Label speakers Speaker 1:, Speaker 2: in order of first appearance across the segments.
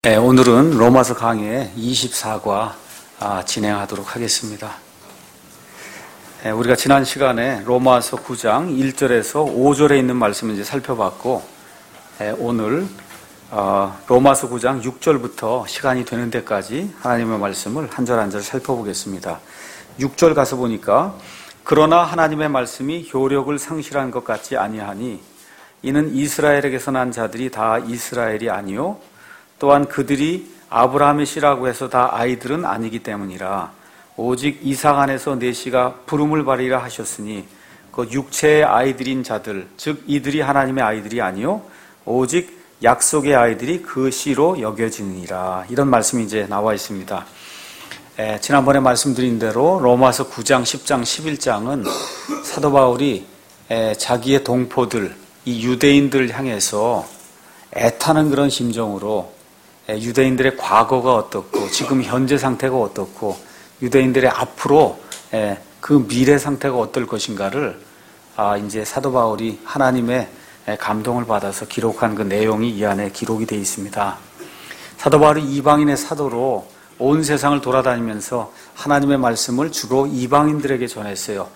Speaker 1: 네, 오늘은 로마서 강의 24과 진행하도록 하겠습니다. 우리가 지난 시간에 로마서 9장 1절에서 5절에 있는 말씀을 이제 살펴봤고, 오늘 로마서 9장 6절부터 시간이 되는 데까지 하나님의 말씀을 한 절 한 절 살펴보겠습니다. 6절 가서 보니까 그러나 하나님의 말씀이 효력을 상실한 것 같지 아니하니 이는 이스라엘에게서 난 자들이 다 이스라엘이 아니요 또한 그들이 아브라함의 씨라고 해서 다 아이들은 아니기 때문이라. 오직 이삭 안에서 내 씨가 부름을 받으리라 하셨으니 그 육체의 아이들인 자들, 즉 이들이 하나님의 아이들이 아니요 오직 약속의 아이들이 그 씨로 여겨지느니라. 이런 말씀이 이제 나와 있습니다. 지난번에 말씀드린 대로 로마서 9장, 10장, 11장은 사도 바울이 자기의 동포들, 이 유대인들을 향해서 애타는 그런 심정으로 유대인들의 과거가 어떻고 지금 현재 상태가 어떻고 유대인들의 앞으로 그 미래 상태가 어떨 것인가를 이제 사도 바울이 하나님의 감동을 받아서 기록한 그 내용이 이 안에 기록이 되어 있습니다. 사도 바울이 이방인의 사도로 온 세상을 돌아다니면서 하나님의 말씀을 주로 이방인들에게 전했어요.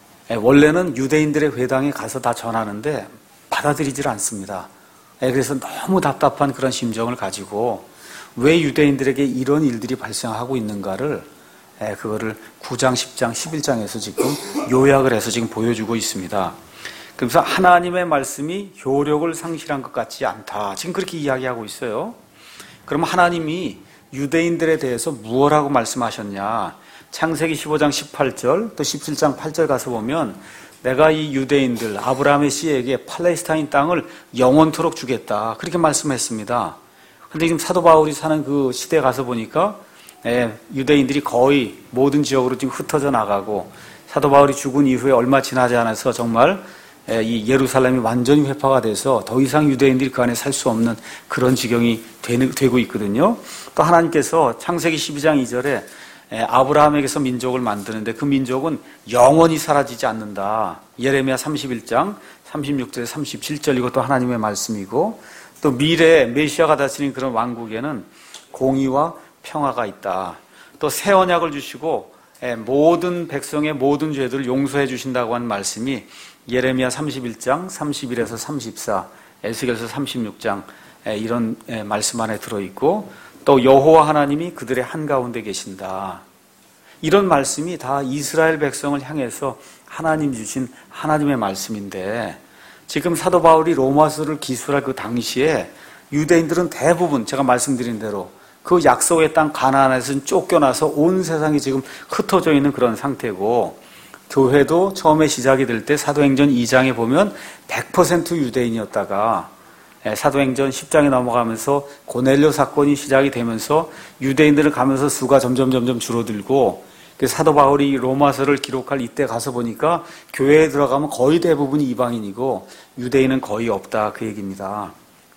Speaker 1: 원래는 유대인들의 회당에 가서 다 전하는데 받아들이질 않습니다. 그래서 너무 답답한 그런 심정을 가지고 왜 유대인들에게 이런 일들이 발생하고 있는가를 그거를 9장, 10장, 11장에서 지금 요약을 해서 지금 보여주고 있습니다. 그래서 하나님의 말씀이 효력을 상실한 것 같지 않다. 지금 그렇게 이야기하고 있어요. 그럼 하나님이 유대인들에 대해서 무엇라고 말씀하셨냐? 창세기 15장 18절 또 17장 8절 가서 보면 내가 이 유대인들 아브라함의 씨에게 팔레스타인 땅을 영원토록 주겠다. 그렇게 말씀했습니다. 그런데 지금 사도 바울이 사는 그 시대에 가서 보니까 유대인들이 거의 모든 지역으로 지금 흩어져 나가고 사도 바울이 죽은 이후에 얼마 지나지 않아서 정말 이 예루살렘이 완전히 회파가 돼서 더 이상 유대인들이 그 안에 살 수 없는 그런 지경이 되고 있거든요. 또 하나님께서 창세기 12장 2절에 아브라함에게서 민족을 만드는데 그 민족은 영원히 사라지지 않는다. 예레미야 31장 36절에 37절 이것도 하나님의 말씀이고 또 미래에 메시아가 다스리는 그런 왕국에는 공의와 평화가 있다. 또 새 언약을 주시고 모든 백성의 모든 죄들을 용서해 주신다고 하는 말씀이 예레미야 31장 31에서 34, 에스겔서 36장 이런 말씀 안에 들어있고 또 여호와 하나님이 그들의 한가운데 계신다. 이런 말씀이 다 이스라엘 백성을 향해서 하나님 주신 하나님의 말씀인데 지금 사도 바울이 로마서를 기술할 그 당시에 유대인들은 대부분 제가 말씀드린 대로 그 약속의 땅 가나안에서 쫓겨나서 온 세상이 지금 흩어져 있는 그런 상태고 교회도 처음에 시작이 될 때 사도행전 2장에 보면 100% 유대인이었다가 사도행전 10장에 넘어가면서 고넬료 사건이 시작이 되면서 유대인들을 가면서 수가 점점 줄어들고 사도 바울이 로마서를 기록할 이때 가서 보니까 교회에 들어가면 거의 대부분이 이방인이고 유대인은 거의 없다 그 얘기입니다.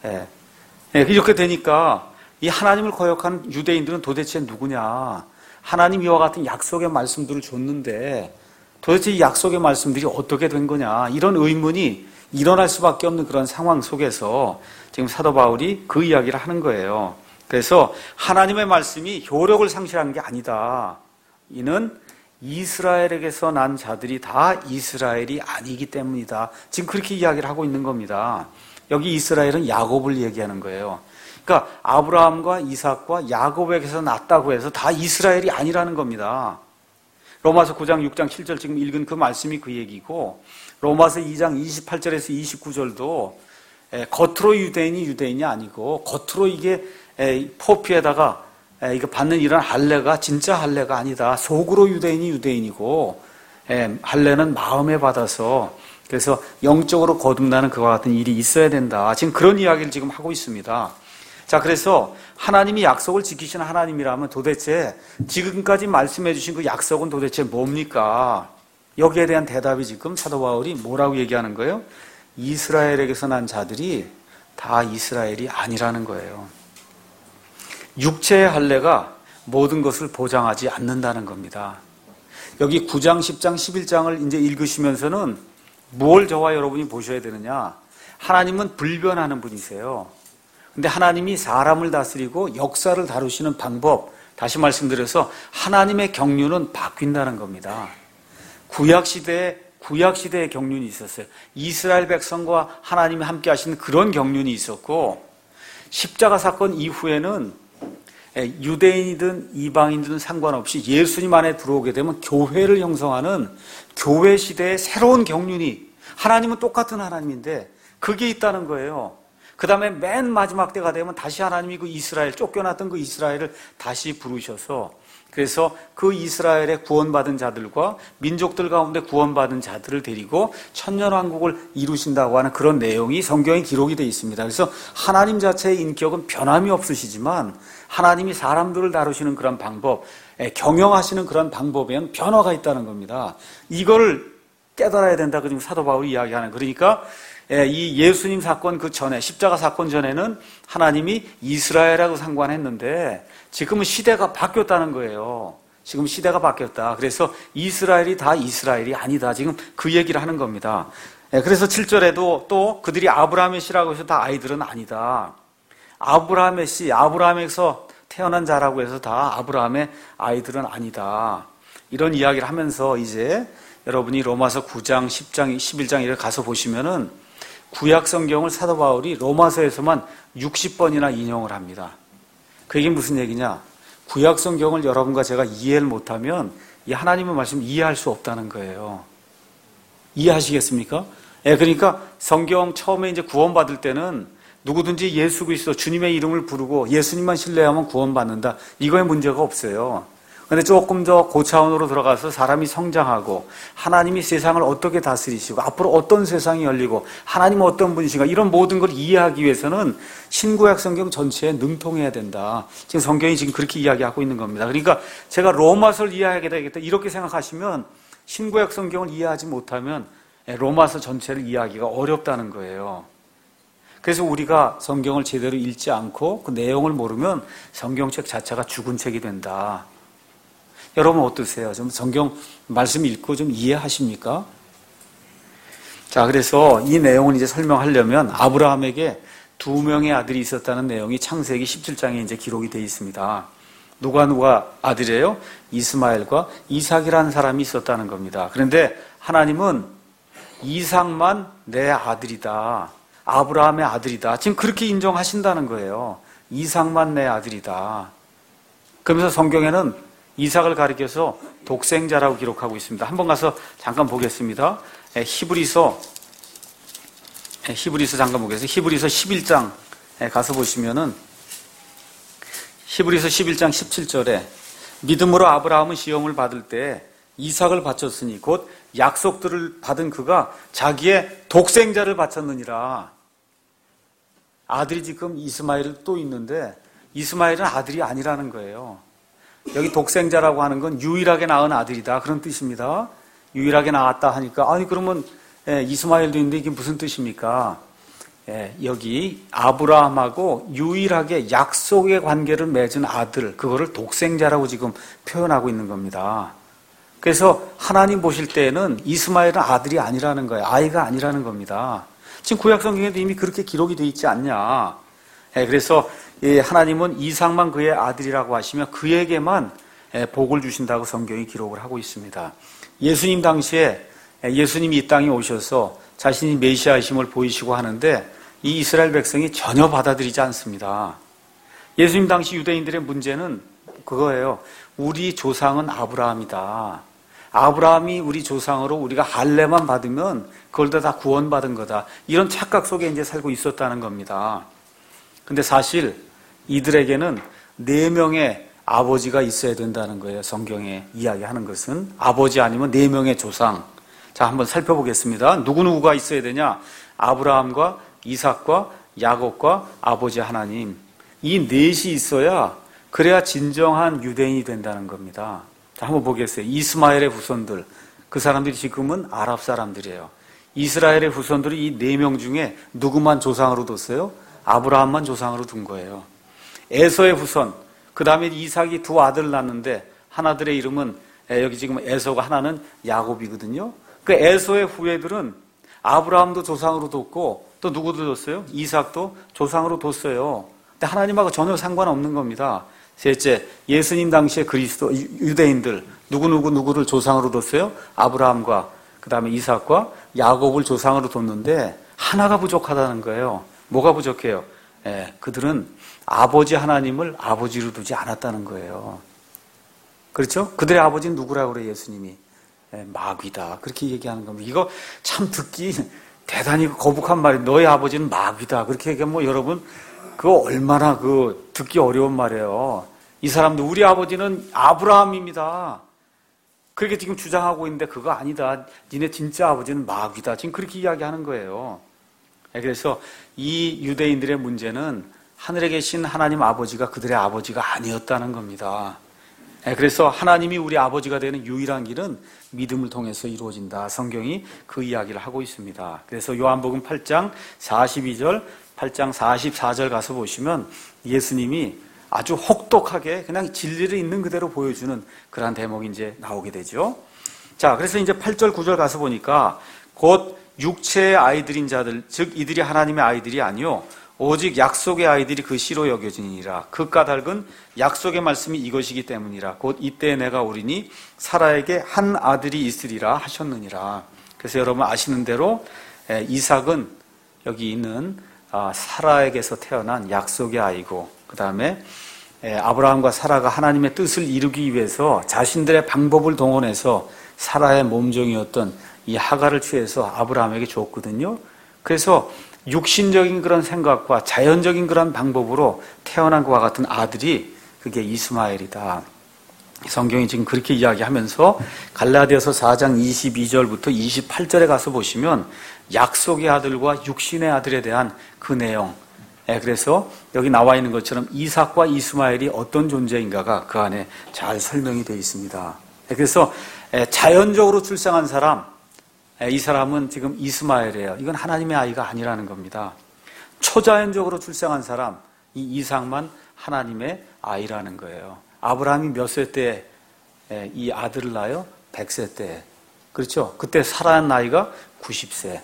Speaker 1: 이렇게 되니까 이 하나님을 거역한 유대인들은 도대체 누구냐? 하나님 이와 같은 약속의 말씀들을 줬는데 도대체 이 약속의 말씀들이 어떻게 된 거냐? 이런 의문이 일어날 수밖에 없는 그런 상황 속에서 지금 사도 바울이 그 이야기를 하는 거예요. 그래서 하나님의 말씀이 효력을 상실한 게 아니다. 이는 이스라엘에게서 난 자들이 다 이스라엘이 아니기 때문이다. 지금 그렇게 이야기를 하고 있는 겁니다. 여기 이스라엘은 야곱을 얘기하는 거예요. 그러니까 아브라함과 이삭과 야곱에게서 났다고 해서 다 이스라엘이 아니라는 겁니다. 로마서 9장, 6장, 7절 지금 읽은 그 말씀이 그 얘기고 로마서 2장 28절에서 29절도 겉으로 유대인이 아니고 겉으로 이게 포피에다가 이거 받는 이런 할례가 진짜 할례가 아니다. 속으로 유대인이고 할례는 마음에 받아서 그래서 영적으로 거듭나는 그와 같은 일이 있어야 된다. 지금 그런 이야기를 지금 하고 있습니다. 자, 그래서 하나님이 약속을 지키시는 하나님이라면 도대체 지금까지 말씀해 주신 그 약속은 도대체 뭡니까? 여기에 대한 대답이 지금 사도 바울이 뭐라고 얘기하는 거예요? 이스라엘에게서 난 자들이 다 이스라엘이 아니라는 거예요. 육체의 할례가 모든 것을 보장하지 않는다는 겁니다. 여기 9장, 10장, 11장을 이제 읽으시면서는 뭘 저와 여러분이 보셔야 되느냐? 하나님은 불변하는 분이세요. 근데 하나님이 사람을 다스리고 역사를 다루시는 방법, 다시 말씀드려서 하나님의 경륜은 바뀐다는 겁니다. 구약시대의 경륜이 있었어요. 이스라엘 백성과 하나님이 함께 하시는 그런 경륜이 있었고, 십자가 사건 이후에는 유대인이든 이방인이든 상관없이 예수님 안에 들어오게 되면 교회를 형성하는 교회 시대의 새로운 경륜이, 하나님은 똑같은 하나님인데 그게 있다는 거예요. 그 다음에 맨 마지막 때가 되면 다시 하나님이 그 이스라엘, 쫓겨났던 그 이스라엘을 다시 부르셔서, 그래서 그 이스라엘의 구원받은 자들과 민족들 가운데 구원받은 자들을 데리고 천년왕국을 이루신다고 하는 그런 내용이 성경에 기록이 되어 있습니다. 그래서 하나님 자체의 인격은 변함이 없으시지만 하나님이 사람들을 다루시는 그런 방법, 경영하시는 그런 방법에는 변화가 있다는 겁니다. 이걸 깨달아야 된다. 그 지금 사도 바울이 이야기하는, 그러니까 이 예수님 사건 그 전에, 십자가 사건 전에는 하나님이 이스라엘하고 상관했는데 지금은 시대가 바뀌었다는 거예요. 지금 시대가 바뀌었다. 그래서 이스라엘이 다 이스라엘이 아니다. 지금 그 얘기를 하는 겁니다. 그래서 7절에도 또 그들이 아브라함의 씨라고 해서 다 아이들은 아니다. 아브라함의 씨, 아브라함에서 태어난 자라고 해서 다 아브라함의 아이들은 아니다. 이런 이야기를 하면서 이제 여러분이 로마서 9장, 10장, 11장 이렇게 가서 보시면은 구약 성경을 사도 바울이 로마서에서만 60번이나 인용을 합니다. 그 얘기는 무슨 얘기냐? 구약 성경을 여러분과 제가 이해를 못하면 이 하나님의 말씀을 이해할 수 없다는 거예요. 이해하시겠습니까? 그러니까 성경 처음에 이제 구원받을 때는 누구든지 예수 그리스도 주님의 이름을 부르고 예수님만 신뢰하면 구원받는다. 이거에 문제가 없어요. 그런데 조금 더 고차원으로 들어가서 사람이 성장하고 하나님이 세상을 어떻게 다스리시고 앞으로 어떤 세상이 열리고 하나님은 어떤 분이신가, 이런 모든 걸 이해하기 위해서는 신구약 성경 전체에 능통해야 된다. 지금 성경이 지금 그렇게 이야기하고 있는 겁니다. 그러니까 제가 로마서를 이해하게 되겠다 이렇게 생각하시면 신구약 성경을 이해하지 못하면 로마서 전체를 이해하기가 어렵다는 거예요. 그래서 우리가 성경을 제대로 읽지 않고 그 내용을 모르면 성경책 자체가 죽은 책이 된다. 여러분 어떠세요? 좀 성경 말씀 읽고 좀 이해하십니까? 자, 그래서 이 내용을 이제 설명하려면 아브라함에게 2명의 아들이 있었다는 내용이 창세기 17장에 이제 기록이 되어 있습니다. 누가 아들이에요? 이스마엘과 이삭이라는 사람이 있었다는 겁니다. 그런데 하나님은 이삭만 내 아들이다. 아브라함의 아들이다. 지금 그렇게 인정하신다는 거예요. 이삭만 내 아들이다. 그러면서 성경에는 이삭을 가리켜서 독생자라고 기록하고 있습니다. 한번 가서 잠깐 보겠습니다. 히브리서 잠깐 보겠습니다. 히브리서 11장 가서 보시면은 히브리서 11장 17절에 믿음으로 아브라함은 시험을 받을 때 이삭을 바쳤으니 곧 약속들을 받은 그가 자기의 독생자를 바쳤느니라. 아들이 지금 이스마엘 또 있는데 이스마엘은 아들이 아니라는 거예요. 여기 독생자라고 하는 건 유일하게 낳은 아들이다, 그런 뜻입니다. 유일하게 낳았다 하니까 아니 그러면 이스마엘도 있는데 이게 무슨 뜻입니까? 여기 아브라함하고 유일하게 약속의 관계를 맺은 아들, 그거를 독생자라고 지금 표현하고 있는 겁니다. 그래서 하나님 보실 때에는 이스마엘은 아들이 아니라는 거예요. 아이가 아니라는 겁니다. 지금 구약 성경에도 이미 그렇게 기록이 되어 있지 않냐. 그래서 하나님은 이삭만 그의 아들이라고 하시며 그에게만 복을 주신다고 성경이 기록을 하고 있습니다. 예수님 당시에 예수님이 이 땅에 오셔서 자신이 메시아이심을 보이시고 하는데 이 이스라엘 백성이 전혀 받아들이지 않습니다. 예수님 당시 유대인들의 문제는 그거예요. 우리 조상은 아브라함이다. 아브라함이 우리 조상으로 우리가 할례만 받으면 그걸 다 구원받은 거다. 이런 착각 속에 이제 살고 있었다는 겁니다. 근데 사실 이들에게는 4명의 아버지가 있어야 된다는 거예요. 성경에 이야기하는 것은 아버지 아니면 4명의 조상. 자, 한번 살펴보겠습니다. 누구누구가 있어야 되냐? 아브라함과 이삭과 야곱과 아버지 하나님. 이 4이 있어야 그래야 진정한 유대인이 된다는 겁니다. 자, 한번 보겠어요. 이스마엘의 후손들. 그 사람들이 지금은 아랍 사람들이에요. 이스라엘의 후손들이 이 4명 중에 누구만 조상으로 뒀어요? 아브라함만 조상으로 둔 거예요. 에서의 후손, 그 다음에 이삭이 2 아들을 낳는데 하나들의 이름은 여기 지금 에서가 하나는 야곱이거든요. 그 에서의 후예들은 아브라함도 조상으로 뒀고 또 누구도 뒀어요? 이삭도 조상으로 뒀어요. 근데 하나님하고 전혀 상관없는 겁니다. 셋째, 예수님 당시에 그리스도 유대인들 누구를 조상으로 뒀어요? 아브라함과 그 다음에 이삭과 야곱을 조상으로 뒀는데 하나가 부족하다는 거예요. 뭐가 부족해요? 그들은 아버지 하나님을 아버지로 두지 않았다는 거예요. 그렇죠? 그들의 아버지는 누구라고 그래요? 예수님이 마귀다 그렇게 얘기하는 겁니다. 이거 참 듣기 대단히 거북한 말이에요. 너희 아버지는 마귀다 그렇게 얘기하면 뭐 여러분 그거 얼마나 듣기 어려운 말이에요. 이 사람들 우리 아버지는 아브라함입니다. 그렇게 지금 주장하고 있는데 그거 아니다. 니네 진짜 아버지는 마귀다. 지금 그렇게 이야기하는 거예요. 그래서 이 유대인들의 문제는 하늘에 계신 하나님 아버지가 그들의 아버지가 아니었다는 겁니다. 그래서 하나님이 우리 아버지가 되는 유일한 길은 믿음을 통해서 이루어진다. 성경이 그 이야기를 하고 있습니다. 그래서 요한복음 8장 42절, 8장 44절 가서 보시면 예수님이 아주 혹독하게 그냥 진리를 있는 그대로 보여주는 그러한 대목이 이제 나오게 되죠. 자, 그래서 이제 8절, 9절 가서 보니까 곧 육체의 아이들인 자들, 즉 이들이 하나님의 아이들이 아니요 오직 약속의 아이들이 그 씨로 여겨지니라. 그 까닭은 약속의 말씀이 이것이기 때문이라. 곧 이때 내가 오리니 사라에게 한 아들이 있으리라 하셨느니라. 그래서 여러분 아시는 대로 이삭은 여기 있는 사라에게서 태어난 약속의 아이고 그 다음에 아브라함과 사라가 하나님의 뜻을 이루기 위해서 자신들의 방법을 동원해서 사라의 몸종이었던 이 하갈을 취해서 아브라함에게 줬거든요. 그래서 육신적인 그런 생각과 자연적인 그런 방법으로 태어난 것과 같은 아들이 그게 이스마엘이다. 성경이 지금 그렇게 이야기하면서 갈라디아서 4장 22절부터 28절에 가서 보시면 약속의 아들과 육신의 아들에 대한 그 내용, 그래서 여기 나와 있는 것처럼 이삭과 이스마엘이 어떤 존재인가가 그 안에 잘 설명이 되어 있습니다. 그래서 자연적으로 출생한 사람, 이 사람은 지금 이스마엘이에요. 이건 하나님의 아이가 아니라는 겁니다. 초자연적으로 출생한 사람, 이 이삭만 하나님의 아이라는 거예요. 아브라함이 몇 세 때 이 아들을 낳아요? 100세 때. 그렇죠? 그때 살아난 나이가 90세.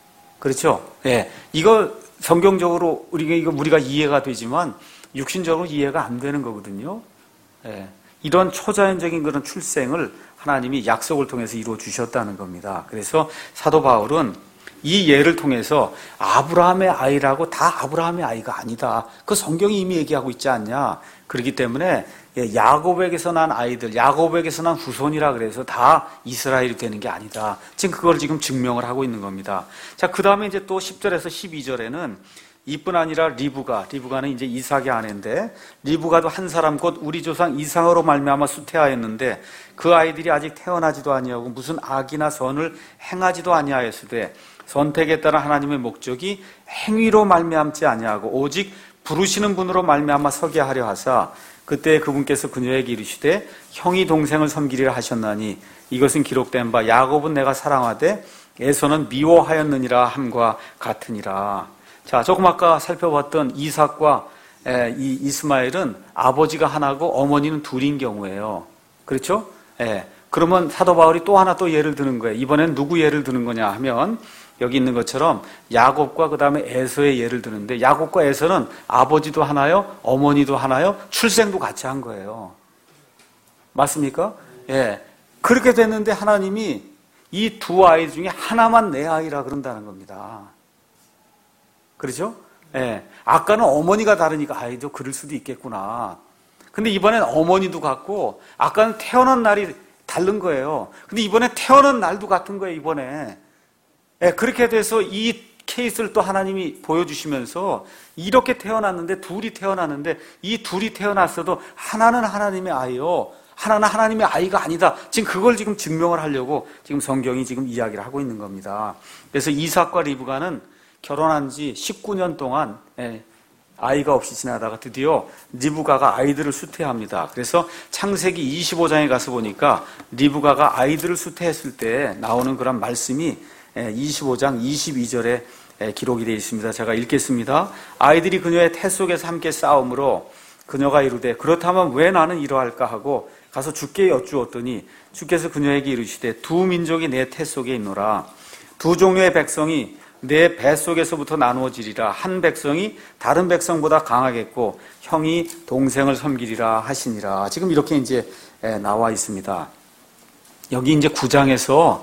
Speaker 1: 그렇죠? 이거 성경적으로 우리가 이해가 되지만 육신적으로 이해가 안 되는 거거든요. 이런 초자연적인 그런 출생을 하나님이 약속을 통해서 이루어 주셨다는 겁니다. 그래서 사도 바울은 이 예를 통해서 아브라함의 아이라고 다 아브라함의 아이가 아니다. 그 성경이 이미 얘기하고 있지 않냐. 그렇기 때문에 야곱에게서 난 아이들, 야곱에게서 난 후손이라 그래서 다 이스라엘이 되는 게 아니다. 지금 그걸 지금 증명을 하고 있는 겁니다. 자, 그 다음에 이제 또 10절에서 12절에는 이뿐 아니라 리브가는 이제 이삭의 아내인데 리브가도 한 사람 곧 우리 조상 이삭으로 말미암아 수태하였는데 그 아이들이 아직 태어나지도 아니하고 무슨 악이나 선을 행하지도 아니하였으되 선택에 따라 하나님의 목적이 행위로 말미암지 아니하고 오직 부르시는 분으로 말미암아 서게 하려 하사 그때 그분께서 그녀에게 이르시되 형이 동생을 섬기리라 하셨나니 이것은 기록된 바 야곱은 내가 사랑하되 에서는 미워하였느니라 함과 같으니라. 자, 조금 아까 살펴봤던 이삭과 이 이스마엘은 아버지가 하나고 어머니는 둘인 경우예요. 그렇죠? 그러면 사도 바울이 또 하나 또 예를 드는 거예요. 이번엔 누구 예를 드는 거냐 하면 여기 있는 것처럼 야곱과 그 다음에 에서의 예를 드는데 야곱과 에서는 아버지도 하나요? 어머니도 하나요? 출생도 같이 한 거예요. 맞습니까? 그렇게 됐는데 하나님이 이 두 아이 중에 하나만 내 아이라 그런다는 겁니다. 그렇죠? 아까는 어머니가 다르니까 아이도 그럴 수도 있겠구나. 근데 이번엔 어머니도 같고 아까는 태어난 날이 다른 거예요. 근데 이번에 태어난 날도 같은 거예요, 이번에. 그렇게 돼서 이 케이스를 또 하나님이 보여주시면서 이렇게 태어났는데 둘이 태어났는데 이 둘이 태어났어도 하나는 하나님의 아이요. 하나는 하나님의 아이가 아니다. 지금 그걸 지금 증명을 하려고 지금 성경이 지금 이야기를 하고 있는 겁니다. 그래서 이삭과 리브가는 결혼한 지 19년 동안 아이가 없이 지나다가 드디어 리브가가 아이들을 수태합니다. 그래서 창세기 25장에 가서 보니까 리브가가 아이들을 수태했을 때 나오는 그런 말씀이 25장 22절에 기록이 되어 있습니다. 제가 읽겠습니다. 아이들이 그녀의 태 속에서 함께 싸움으로 그녀가 이르되 그렇다면 왜 나는 이러할까 하고 가서 주께 여쭈었더니 주께서 그녀에게 이르시되 두 민족이 내 태 속에 있노라. 두 종류의 백성이 내 뱃속에서부터 나누어지리라. 한 백성이 다른 백성보다 강하겠고 형이 동생을 섬기리라 하시니라. 지금 이렇게 이제 나와 있습니다. 여기 이제 9장에서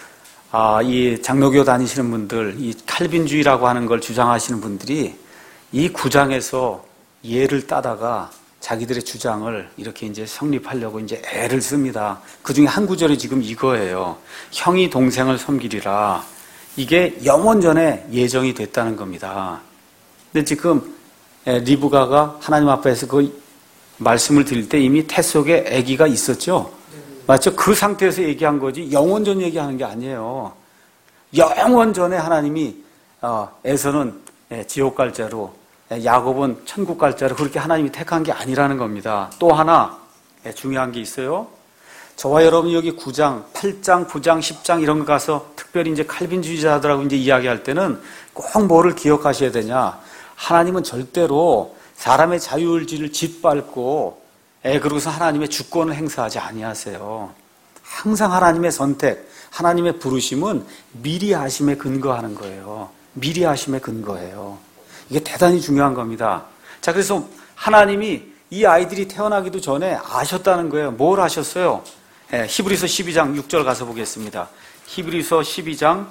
Speaker 1: 이 장로교 다니시는 분들, 이 칼빈주의라고 하는 걸 주장하시는 분들이 이 9장에서 예를 따다가 자기들의 주장을 이렇게 이제 성립하려고 이제 애를 씁니다. 그 중에 한 구절이 지금 이거예요. 형이 동생을 섬기리라. 이게 영원 전에 예정이 됐다는 겁니다. 근데 지금 리브가가 하나님 앞에서 그 말씀을 드릴 때 이미 태 속에 아기가 있었죠? 맞죠? 그 상태에서 얘기한 거지 영원 전 얘기하는 게 아니에요. 영원 전에 하나님이 에서는 지옥 갈 자로 야곱은 천국 갈 자로 그렇게 하나님이 택한 게 아니라는 겁니다. 또 하나 중요한 게 있어요. 저와 여러분이 여기 9장, 8장, 9장, 10장 이런 거 가서 특별히 이제 칼빈주의자들하고 이제 이야기할 때는 꼭 뭐를 기억하셔야 되냐. 하나님은 절대로 사람의 자유의지를 짓밟고 그러고서 하나님의 주권을 행사하지 아니하세요. 항상 하나님의 선택, 하나님의 부르심은 미리 하심에 근거하는 거예요. 미리 하심에 근거해요. 이게 대단히 중요한 겁니다. 자, 그래서 하나님이 이 아이들이 태어나기도 전에 아셨다는 거예요. 뭘 아셨어요? 히브리서 12장 6절 가서 보겠습니다. 히브리서 12장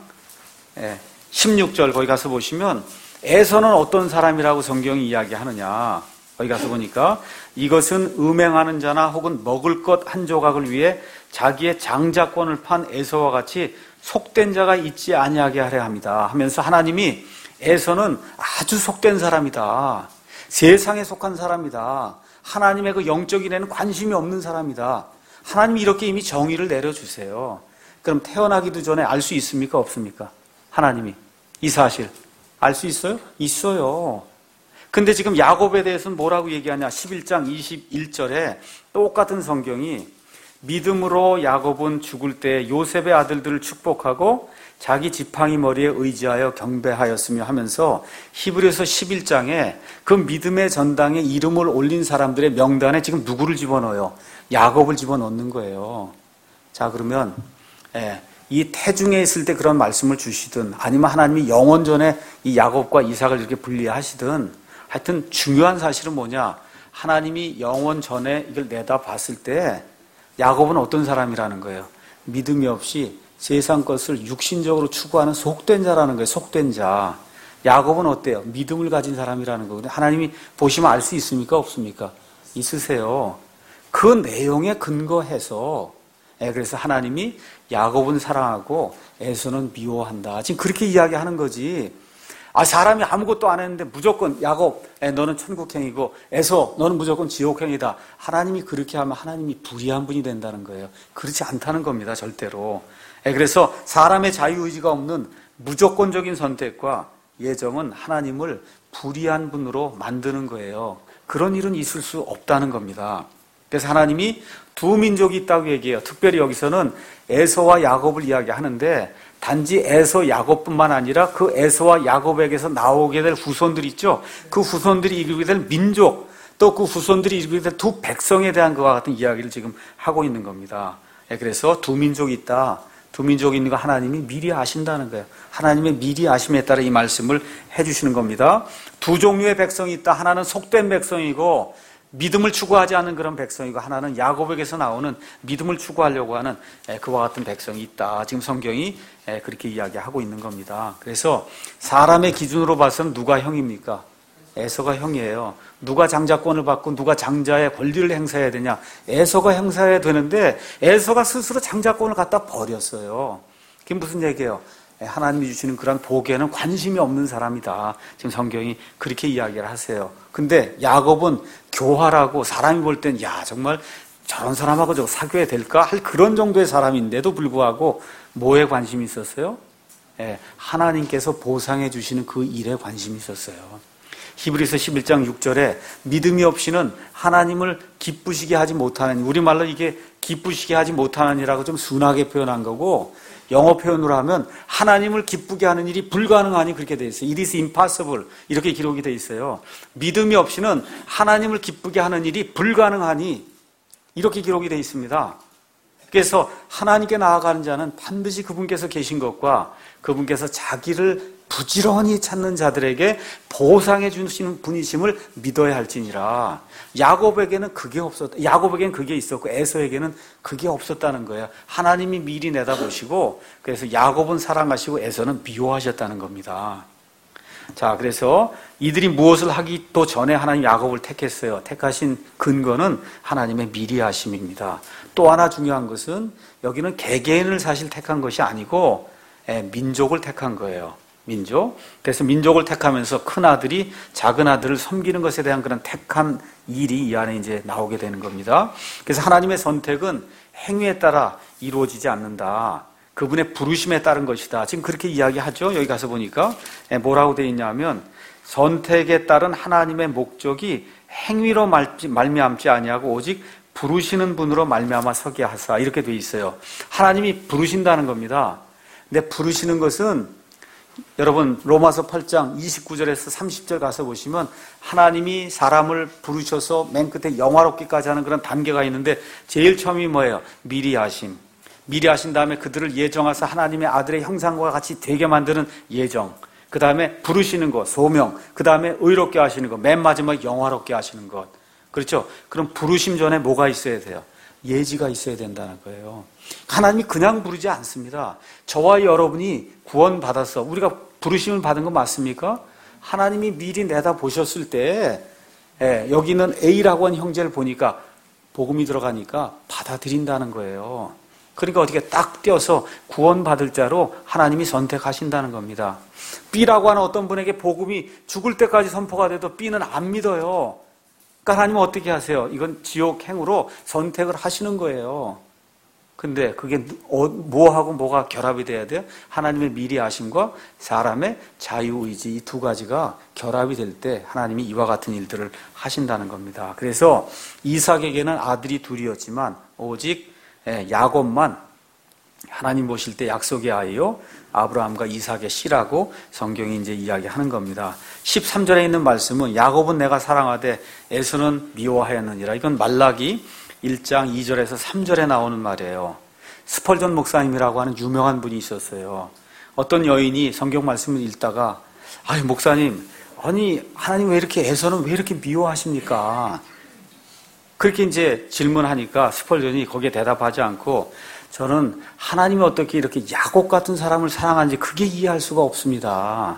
Speaker 1: 16절 거기 가서 보시면 에서는 어떤 사람이라고 성경이 이야기하느냐. 거기 가서 보니까 이것은 음행하는 자나 혹은 먹을 것 한 조각을 위해 자기의 장자권을 판 에서와 같이 속된 자가 있지 아니하게 하려 합니다 하면서 하나님이 에서는 아주 속된 사람이다. 세상에 속한 사람이다. 하나님의 그 영적인 애는 관심이 없는 사람이다. 하나님이 이렇게 이미 정의를 내려주세요. 그럼 태어나기도 전에 알 수 있습니까? 없습니까? 하나님이 이 사실 알 수 있어요? 있어요. 근데 지금 야곱에 대해서는 뭐라고 얘기하냐? 11장 21절에 똑같은 성경이 믿음으로 야곱은 죽을 때 요셉의 아들들을 축복하고 자기 지팡이 머리에 의지하여 경배하였으며 하면서 히브리서 11장에 그 믿음의 전당에 이름을 올린 사람들의 명단에 지금 누구를 집어넣어요? 야곱을 집어넣는 거예요. 자, 그러면 이 태중에 있을 때 그런 말씀을 주시든 아니면 하나님이 영원 전에 이 야곱과 이삭을 이렇게 분리하시든 하여튼 중요한 사실은 뭐냐? 하나님이 영원 전에 이걸 내다봤을 때 야곱은 어떤 사람이라는 거예요? 믿음이 없이 세상 것을 육신적으로 추구하는 속된 자라는 거예요. 속된 자. 야곱은 어때요? 믿음을 가진 사람이라는 거거든요. 하나님이 보시면 알 수 있습니까? 없습니까? 있으세요. 그 내용에 근거해서 그래서 하나님이 야곱은 사랑하고 에서는 미워한다. 지금 그렇게 이야기하는 거지. 사람이 아무것도 안 했는데 무조건 야곱 너는 천국행이고 에서 너는 무조건 지옥행이다. 하나님이 그렇게 하면 하나님이 불의한 분이 된다는 거예요. 그렇지 않다는 겁니다. 절대로. 그래서 사람의 자유의지가 없는 무조건적인 선택과 예정은 하나님을 불의한 분으로 만드는 거예요. 그런 일은 있을 수 없다는 겁니다. 그래서 하나님이 두 민족이 있다고 얘기해요. 특별히 여기서는 에서와 야곱을 이야기하는데 단지 에서 야곱뿐만 아니라 그 에서와 야곱에게서 나오게 될 후손들 있죠. 그 후손들이 이루게 될 민족, 또 그 후손들이 이루게 될 두 백성에 대한 그와 같은 이야기를 지금 하고 있는 겁니다. 그래서 두 민족이 있다. 두 민족이 있는 거 하나님이 미리 아신다는 거예요. 하나님의 미리 아심에 따라 이 말씀을 해주시는 겁니다. 두 종류의 백성이 있다. 하나는 속된 백성이고 믿음을 추구하지 않는 그런 백성이고 하나는 야곱에게서 나오는 믿음을 추구하려고 하는 그와 같은 백성이 있다. 지금 성경이 그렇게 이야기하고 있는 겁니다. 그래서 사람의 기준으로 봐서는 누가 형입니까? 에서가 형이에요. 누가 장자권을 받고 누가 장자의 권리를 행사해야 되냐? 에서가 행사해야 되는데 에서가 스스로 장자권을 갖다 버렸어요. 그게 무슨 얘기예요? 하나님이 주시는 그런 복에는 관심이 없는 사람이다. 지금 성경이 그렇게 이야기를 하세요. 근데 야곱은 교활하고 사람이 볼 땐 정말 저런 사람하고 저 사귀어야 될까? 할 그런 정도의 사람인데도 불구하고 뭐에 관심이 있었어요? 하나님께서 보상해 주시는 그 일에 관심이 있었어요. 히브리서 11장 6절에 믿음이 없이는 하나님을 기쁘시게 하지 못하는, 우리말로 이게 기쁘시게 하지 못하느니라고 좀 순하게 표현한 거고 영어 표현으로 하면 하나님을 기쁘게 하는 일이 불가능하니 그렇게 돼 있어요. It is impossible 이렇게 기록이 돼 있어요. 믿음이 없이는 하나님을 기쁘게 하는 일이 불가능하니 이렇게 기록이 돼 있습니다. 그래서 하나님께 나아가는 자는 반드시 그분께서 계신 것과 그분께서 자기를 부지런히 찾는 자들에게 보상해 주시는 분이심을 믿어야 할지니라. 야곱에게는 그게 있었고 에서에게는 그게 없었다는 거예요. 하나님이 미리 내다보시고 그래서 야곱은 사랑하시고 에서는 미워하셨다는 겁니다. 자, 그래서 이들이 무엇을 하기도 전에 하나님 야곱을 택했어요. 택하신 근거는 하나님의 미리 하심입니다. 또 하나 중요한 것은 여기는 개개인을 사실 택한 것이 아니고 민족을 택한 거예요. 민족. 그래서 민족을 택하면서 큰 아들이 작은 아들을 섬기는 것에 대한 그런 택한 일이 이 안에 이제 나오게 되는 겁니다. 그래서 하나님의 선택은 행위에 따라 이루어지지 않는다. 그분의 부르심에 따른 것이다. 지금 그렇게 이야기하죠. 여기 가서 보니까 뭐라고 되어 있냐면 선택에 따른 하나님의 목적이 행위로 말미암지 아니하고 오직 부르시는 분으로 말미암아 서게 하사 이렇게 되어 있어요. 하나님이 부르신다는 겁니다. 근데 부르시는 것은 여러분 로마서 8장 29절에서 30절 가서 보시면 하나님이 사람을 부르셔서 맨 끝에 영화롭기까지 하는 그런 단계가 있는데 제일 처음이 뭐예요? 미리 하심. 미리 하신 다음에 그들을 예정하사 하나님의 아들의 형상과 같이 되게 만드는 예정. 그 다음에 부르시는 것, 소명. 그 다음에 의롭게 하시는 것. 맨 마지막에 영화롭게 하시는 것. 그렇죠? 그럼 부르심 전에 뭐가 있어야 돼요? 예지가 있어야 된다는 거예요. 하나님이 그냥 부르지 않습니다. 저와 여러분이 구원받아서 우리가 부르심을 받은 거 맞습니까? 하나님이 미리 내다보셨을 때 여기는 A라고 하는 형제를 보니까 복음이 들어가니까 받아들인다는 거예요. 그러니까 어떻게 딱 떼어서 구원받을 자로 하나님이 선택하신다는 겁니다. B라고 하는 어떤 분에게 복음이 죽을 때까지 선포가 돼도 B는 안 믿어요. 그러니까 하나님은 어떻게 하세요? 이건 지옥행으로 선택을 하시는 거예요. 근데 그게 뭐하고 뭐가 결합이 돼야 돼요? 하나님의 미리 하심과 사람의 자유의지 이 두 가지가 결합이 될 때 하나님이 이와 같은 일들을 하신다는 겁니다. 그래서 이삭에게는 아들이 둘이었지만 오직 야곱만 하나님 보실 때 약속의 아이요 아브라함과 이삭의 씨라고 성경이 이제 이야기하는 겁니다. 13절에 있는 말씀은 야곱은 내가 사랑하되 에서는 미워하였느니라. 이건 말라기 1장 2절에서 3절에 나오는 말이에요. 스펄전 목사님이라고 하는 유명한 분이 있었어요. 어떤 여인이 성경 말씀을 읽다가 아니 목사님, 아니 하나님 에서는 왜 이렇게 미워하십니까? 그렇게 이제 질문하니까 스펄전이 거기에 대답하지 않고 저는 하나님이 어떻게 이렇게 야곱 같은 사람을 사랑하는지 그게 이해할 수가 없습니다.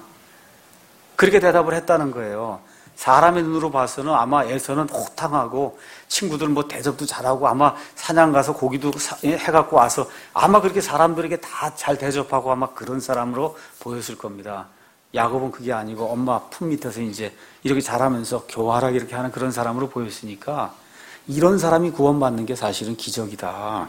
Speaker 1: 그렇게 대답을 했다는 거예요. 사람의 눈으로 봐서는 아마 에서는 호탕하고 친구들 대접도 잘하고 아마 사냥 가서 고기도 해갖고 와서 아마 그렇게 사람들에게 다 잘 대접하고 아마 그런 사람으로 보였을 겁니다. 야곱은 그게 아니고 엄마 품 밑에서 이제 이렇게 잘하면서 교활하게 이렇게 하는 그런 사람으로 보였으니까 이런 사람이 구원받는 게 사실은 기적이다.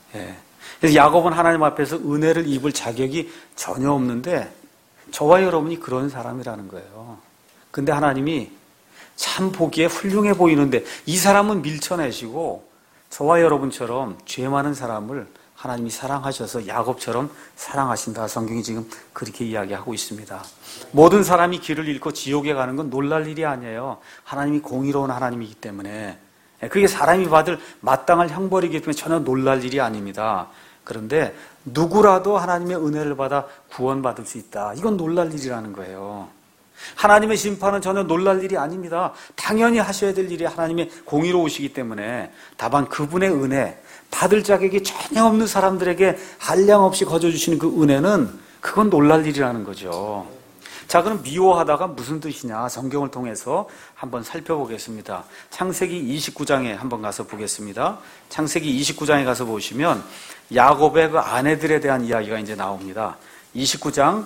Speaker 1: 그래서 야곱은 하나님 앞에서 은혜를 입을 자격이 전혀 없는데 저와 여러분이 그런 사람이라는 거예요. 근데 하나님이 참 보기에 훌륭해 보이는데 이 사람은 밀쳐내시고 저와 여러분처럼 죄 많은 사람을 하나님이 사랑하셔서 야곱처럼 사랑하신다. 성경이 지금 그렇게 이야기하고 있습니다. 모든 사람이 길을 잃고 지옥에 가는 건 놀랄 일이 아니에요. 하나님이 공의로운 하나님이기 때문에 그게 사람이 받을 마땅할 형벌이기 때문에 전혀 놀랄 일이 아닙니다. 그런데 누구라도 하나님의 은혜를 받아 구원받을 수 있다. 이건 놀랄 일이라는 거예요. 하나님의 심판은 전혀 놀랄 일이 아닙니다. 당연히 하셔야 될 일이 하나님의 공의로우시기 때문에 다만 그분의 은혜, 받을 자격이 전혀 없는 사람들에게 한량없이 거저주시는 그 은혜는 그건 놀랄 일이라는 거죠. 자, 그럼 미워하다가 무슨 뜻이냐? 성경을 통해서 한번 살펴보겠습니다. 창세기 29장에 한번 가서 보겠습니다. 창세기 29장에 가서 보시면 야곱의 그 아내들에 대한 이야기가 이제 나옵니다. 29장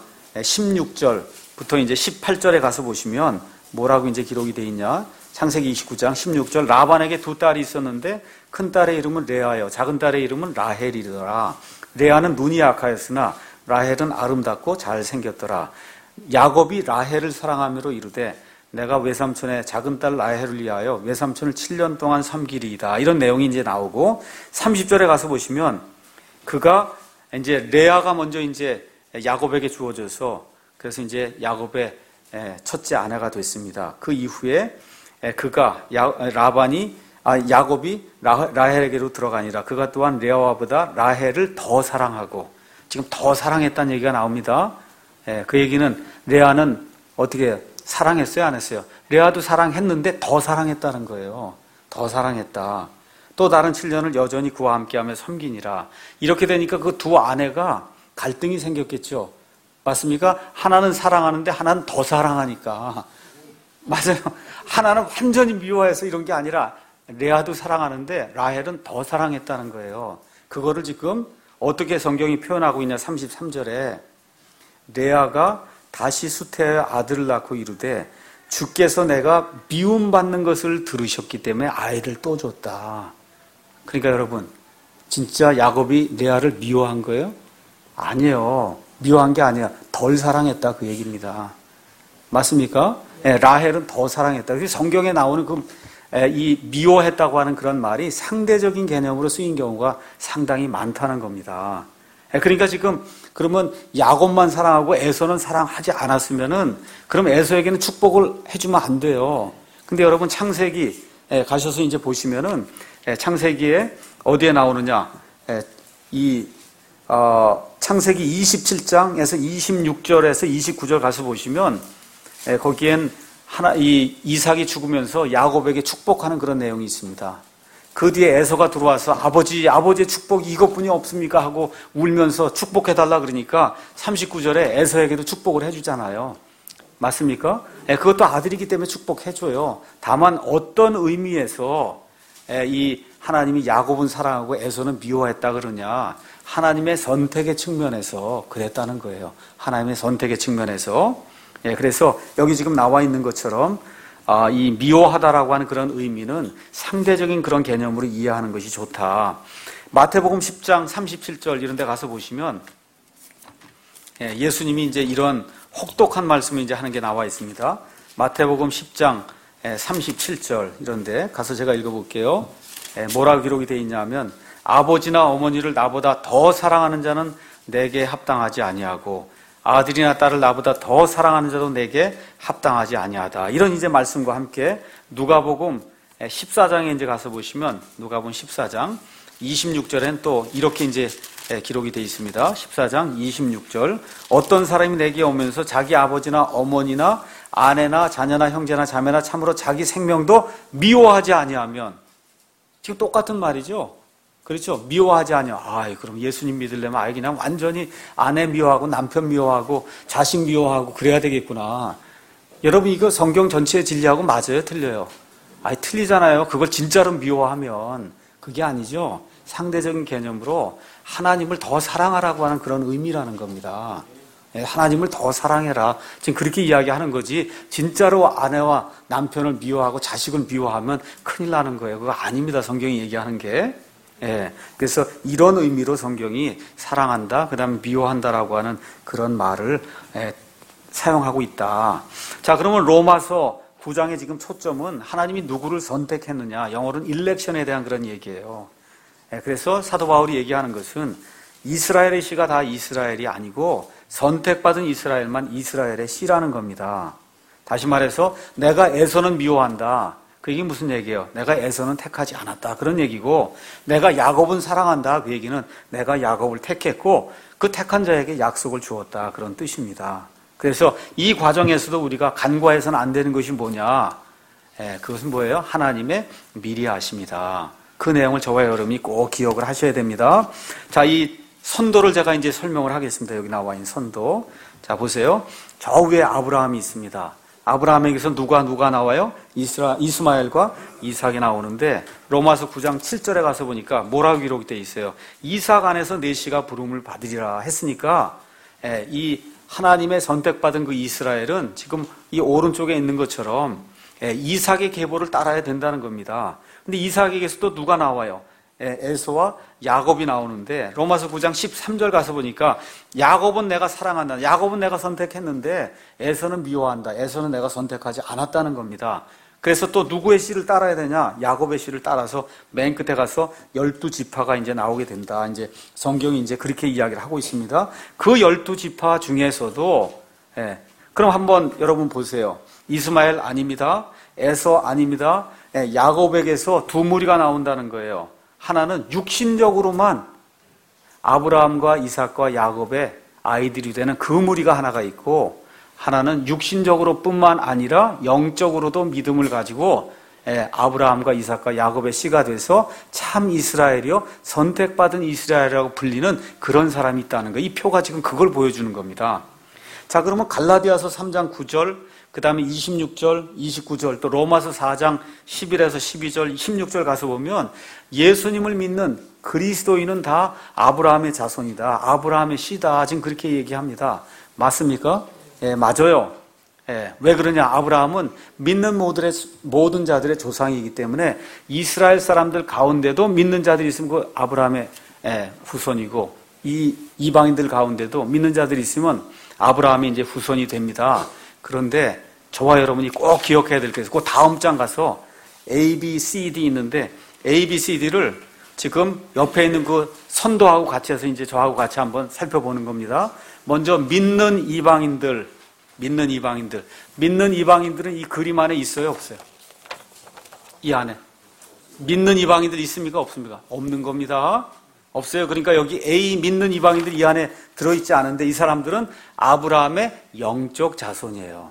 Speaker 1: 16절부터 이제 18절에 가서 보시면 뭐라고 이제 기록이 되어 있냐? 창세기 29장 16절 라반에게 두 딸이 있었는데 큰 딸의 이름은 레아요. 작은 딸의 이름은 라헬이더라. 레아는 눈이 약하였으나 라헬은 아름답고 잘생겼더라. 야곱이 라헬을 사랑하므로 이르되 내가 외삼촌의 작은 딸 라헬을 위하여 외삼촌을 7년 동안 섬기리이다. 이런 내용이 이제 나오고 30절에 가서 보시면 그가 이제 레아가 먼저 이제 야곱에게 주어져서 그래서 이제 야곱의 첫째 아내가 됐습니다. 그 이후에 그가 야곱이 라헬에게로 들어가니라. 그가 또한 레아와보다 라헬을 더 사랑하고 지금 더 사랑했다는 얘기가 나옵니다. 그 얘기는 레아는 어떻게 사랑했어요, 안 했어요? 레아도 사랑했는데 더 사랑했다는 거예요. 더 사랑했다. 또 다른 7년을 여전히 그와 함께하며 섬기니라. 이렇게 되니까 그 두 아내가 갈등이 생겼겠죠. 맞습니까? 하나는 사랑하는데 하나는 더 사랑하니까. 맞아요. 하나는 완전히 미워해서 이런 게 아니라 레아도 사랑하는데 라헬은 더 사랑했다는 거예요. 그거를 지금 어떻게 성경이 표현하고 있냐. 33절에 레아가 다시 수태의 아들을 낳고 이르되 주께서 내가 미움받는 것을 들으셨기 때문에 아이를 또 줬다. 그러니까 여러분, 진짜 야곱이 레아를 미워한 거예요? 아니에요. 미워한 게 아니야. 덜 사랑했다 그 얘기입니다. 맞습니까? 라헬은 더 사랑했다. 성경에 나오는 이 미워했다고 하는 그런 말이 상대적인 개념으로 쓰인 경우가 상당히 많다는 겁니다. 그러니까 지금 그러면 야곱만 사랑하고 에서는 사랑하지 않았으면은 그럼 에서에게는 축복을 해주면 안 돼요. 근데 여러분 창세기 가셔서 이제 보시면은 창세기에 어디에 나오느냐? 창세기 27장에서 26절에서 29절 가서 보시면 거기엔 이삭이 죽으면서 야곱에게 축복하는 그런 내용이 있습니다. 그 뒤에 에서가 들어와서 아버지의 축복이 이것뿐이 없습니까? 하고 울면서 축복해달라 그러니까 39절에 에서에게도 축복을 해주잖아요. 맞습니까? 그것도 아들이기 때문에 축복해줘요. 다만 어떤 의미에서 이 하나님이 야곱은 사랑하고 에서는 미워했다 그러냐? 하나님의 선택의 측면에서 그랬다는 거예요. 하나님의 선택의 측면에서. 그래서 여기 지금 나와 있는 것처럼 이 미워하다라고 하는 그런 의미는 상대적인 그런 개념으로 이해하는 것이 좋다. 마태복음 10장 37절 이런 데 가서 보시면 예수님이 이제 이런 혹독한 말씀을 이제 하는 게 나와 있습니다. 마태복음 10장 37절 이런 데 가서 제가 읽어볼게요. 뭐라고 기록이 되어 있냐면 아버지나 어머니를 나보다 더 사랑하는 자는 내게 합당하지 아니하고 아들이나 딸을 나보다 더 사랑하는 자도 내게 합당하지 아니하다. 이런 이제 말씀과 함께 누가복음 14장에 이제 가서 보시면 누가복음 14장 26절엔 또 이렇게 이제 기록이 되어 있습니다. 14장 26절. 어떤 사람이 내게 오면서 자기 아버지나 어머니나 아내나 자녀나 형제나 자매나 참으로 자기 생명도 미워하지 아니하면, 지금 똑같은 말이죠. 그렇죠? 미워하지 아니하. 그럼 예수님 믿으려면 그냥 완전히 아내 미워하고 남편 미워하고 자식 미워하고 그래야 되겠구나. 여러분 이거 성경 전체의 진리하고 맞아요? 틀려요? 틀리잖아요. 그걸 진짜로 미워하면. 그게 아니죠. 상대적인 개념으로 하나님을 더 사랑하라고 하는 그런 의미라는 겁니다. 하나님을 더 사랑해라. 지금 그렇게 이야기하는 거지 진짜로 아내와 남편을 미워하고 자식을 미워하면 큰일 나는 거예요. 그거 아닙니다. 성경이 얘기하는 게. 그래서 이런 의미로 성경이 사랑한다, 그 다음에 미워한다라고 하는 그런 말을 사용하고 있다. 자, 그러면 로마서 9장의 지금 초점은 하나님이 누구를 선택했느냐, 영어로는 일렉션에 대한 그런 얘기예요. 그래서 사도 바울이 얘기하는 것은 이스라엘의 씨가 다 이스라엘이 아니고 선택받은 이스라엘만 이스라엘의 씨라는 겁니다. 다시 말해서 내가 에서는 미워한다. 그 얘기 무슨 얘기예요? 내가 에서는 택하지 않았다. 그런 얘기고, 내가 야곱은 사랑한다. 그 얘기는 내가 야곱을 택했고 그 택한 자에게 약속을 주었다. 그런 뜻입니다. 그래서 이 과정에서도 우리가 간과해서는 안 되는 것이 뭐냐? 그것은 뭐예요? 하나님의 미리 아심이다. 그 내용을 저와 여러분이 꼭 기억을 하셔야 됩니다. 자, 이 선도를 제가 이제 설명을 하겠습니다. 여기 나와 있는 선도. 자, 보세요. 저 위에 아브라함이 있습니다. 아브라함에게서 누가 나와요? 이스마엘과 이삭이 나오는데 로마서 9장 7절에 가서 보니까 뭐라고 기록이 되어 있어요? 이삭 안에서 내 씨가 부름을 받으리라 했으니까 이 하나님의 선택받은 그 이스라엘은 지금 이 오른쪽에 있는 것처럼 이삭의 계보를 따라야 된다는 겁니다. 근데 이삭에게서 또 누가 나와요? 에서와 야곱이 나오는데 로마서 9장 13절 가서 보니까 야곱은 내가 사랑한다. 야곱은 내가 선택했는데 에서는 미워한다. 에서는 내가 선택하지 않았다는 겁니다. 그래서 또 누구의 씨를 따라야 되냐? 야곱의 씨를 따라서 맨 끝에 가서 12지파가 이제 나오게 된다. 이제 성경이 이제 그렇게 이야기를 하고 있습니다. 그 12지파 중에서도 그럼 한번 여러분 보세요. 이스마엘 아닙니다. 에서 아닙니다. 야곱에게서 두 무리가 나온다는 거예요. 하나는 육신적으로만 아브라함과 이삭과 야곱의 아이들이 되는 그 무리가 하나가 있고, 하나는 육신적으로 뿐만 아니라 영적으로도 믿음을 가지고 아브라함과 이삭과 야곱의 씨가 돼서 참 이스라엘이요, 선택받은 이스라엘이라고 불리는 그런 사람이 있다는 거예요. 이 표가 지금 그걸 보여주는 겁니다. 자, 그러면 갈라디아서 3장 9절, 그 다음에 26절, 29절, 또 로마서 4장 11에서 12절, 16절 가서 보면 예수님을 믿는 그리스도인은 다 아브라함의 자손이다, 아브라함의 씨다, 지금 그렇게 얘기합니다. 맞습니까? 예, 맞아요. 예, 왜 그러냐? 아브라함은 믿는 모든 자들의 조상이기 때문에 이스라엘 사람들 가운데도 믿는 자들이 있으면 그 아브라함의 후손이고, 이 이방인들 가운데도 믿는 자들이 있으면 아브라함이 이제 후손이 됩니다. 그런데 저와 여러분이 꼭 기억해야 될 게 있어요. 그 다음 장 가서 A, B, C, D 있는데 A, B, C, D를 지금 옆에 있는 그 선도하고 같이 해서 이제 저하고 같이 한번 살펴보는 겁니다. 먼저 믿는 이방인들은 이 그림 안에 있어요, 없어요? 이 안에 믿는 이방인들 있습니까, 없습니까? 없는 겁니다. 없어요. 그러니까 여기 A 믿는 이방인들 이 안에 들어있지 않은데 이 사람들은 아브라함의 영적 자손이에요.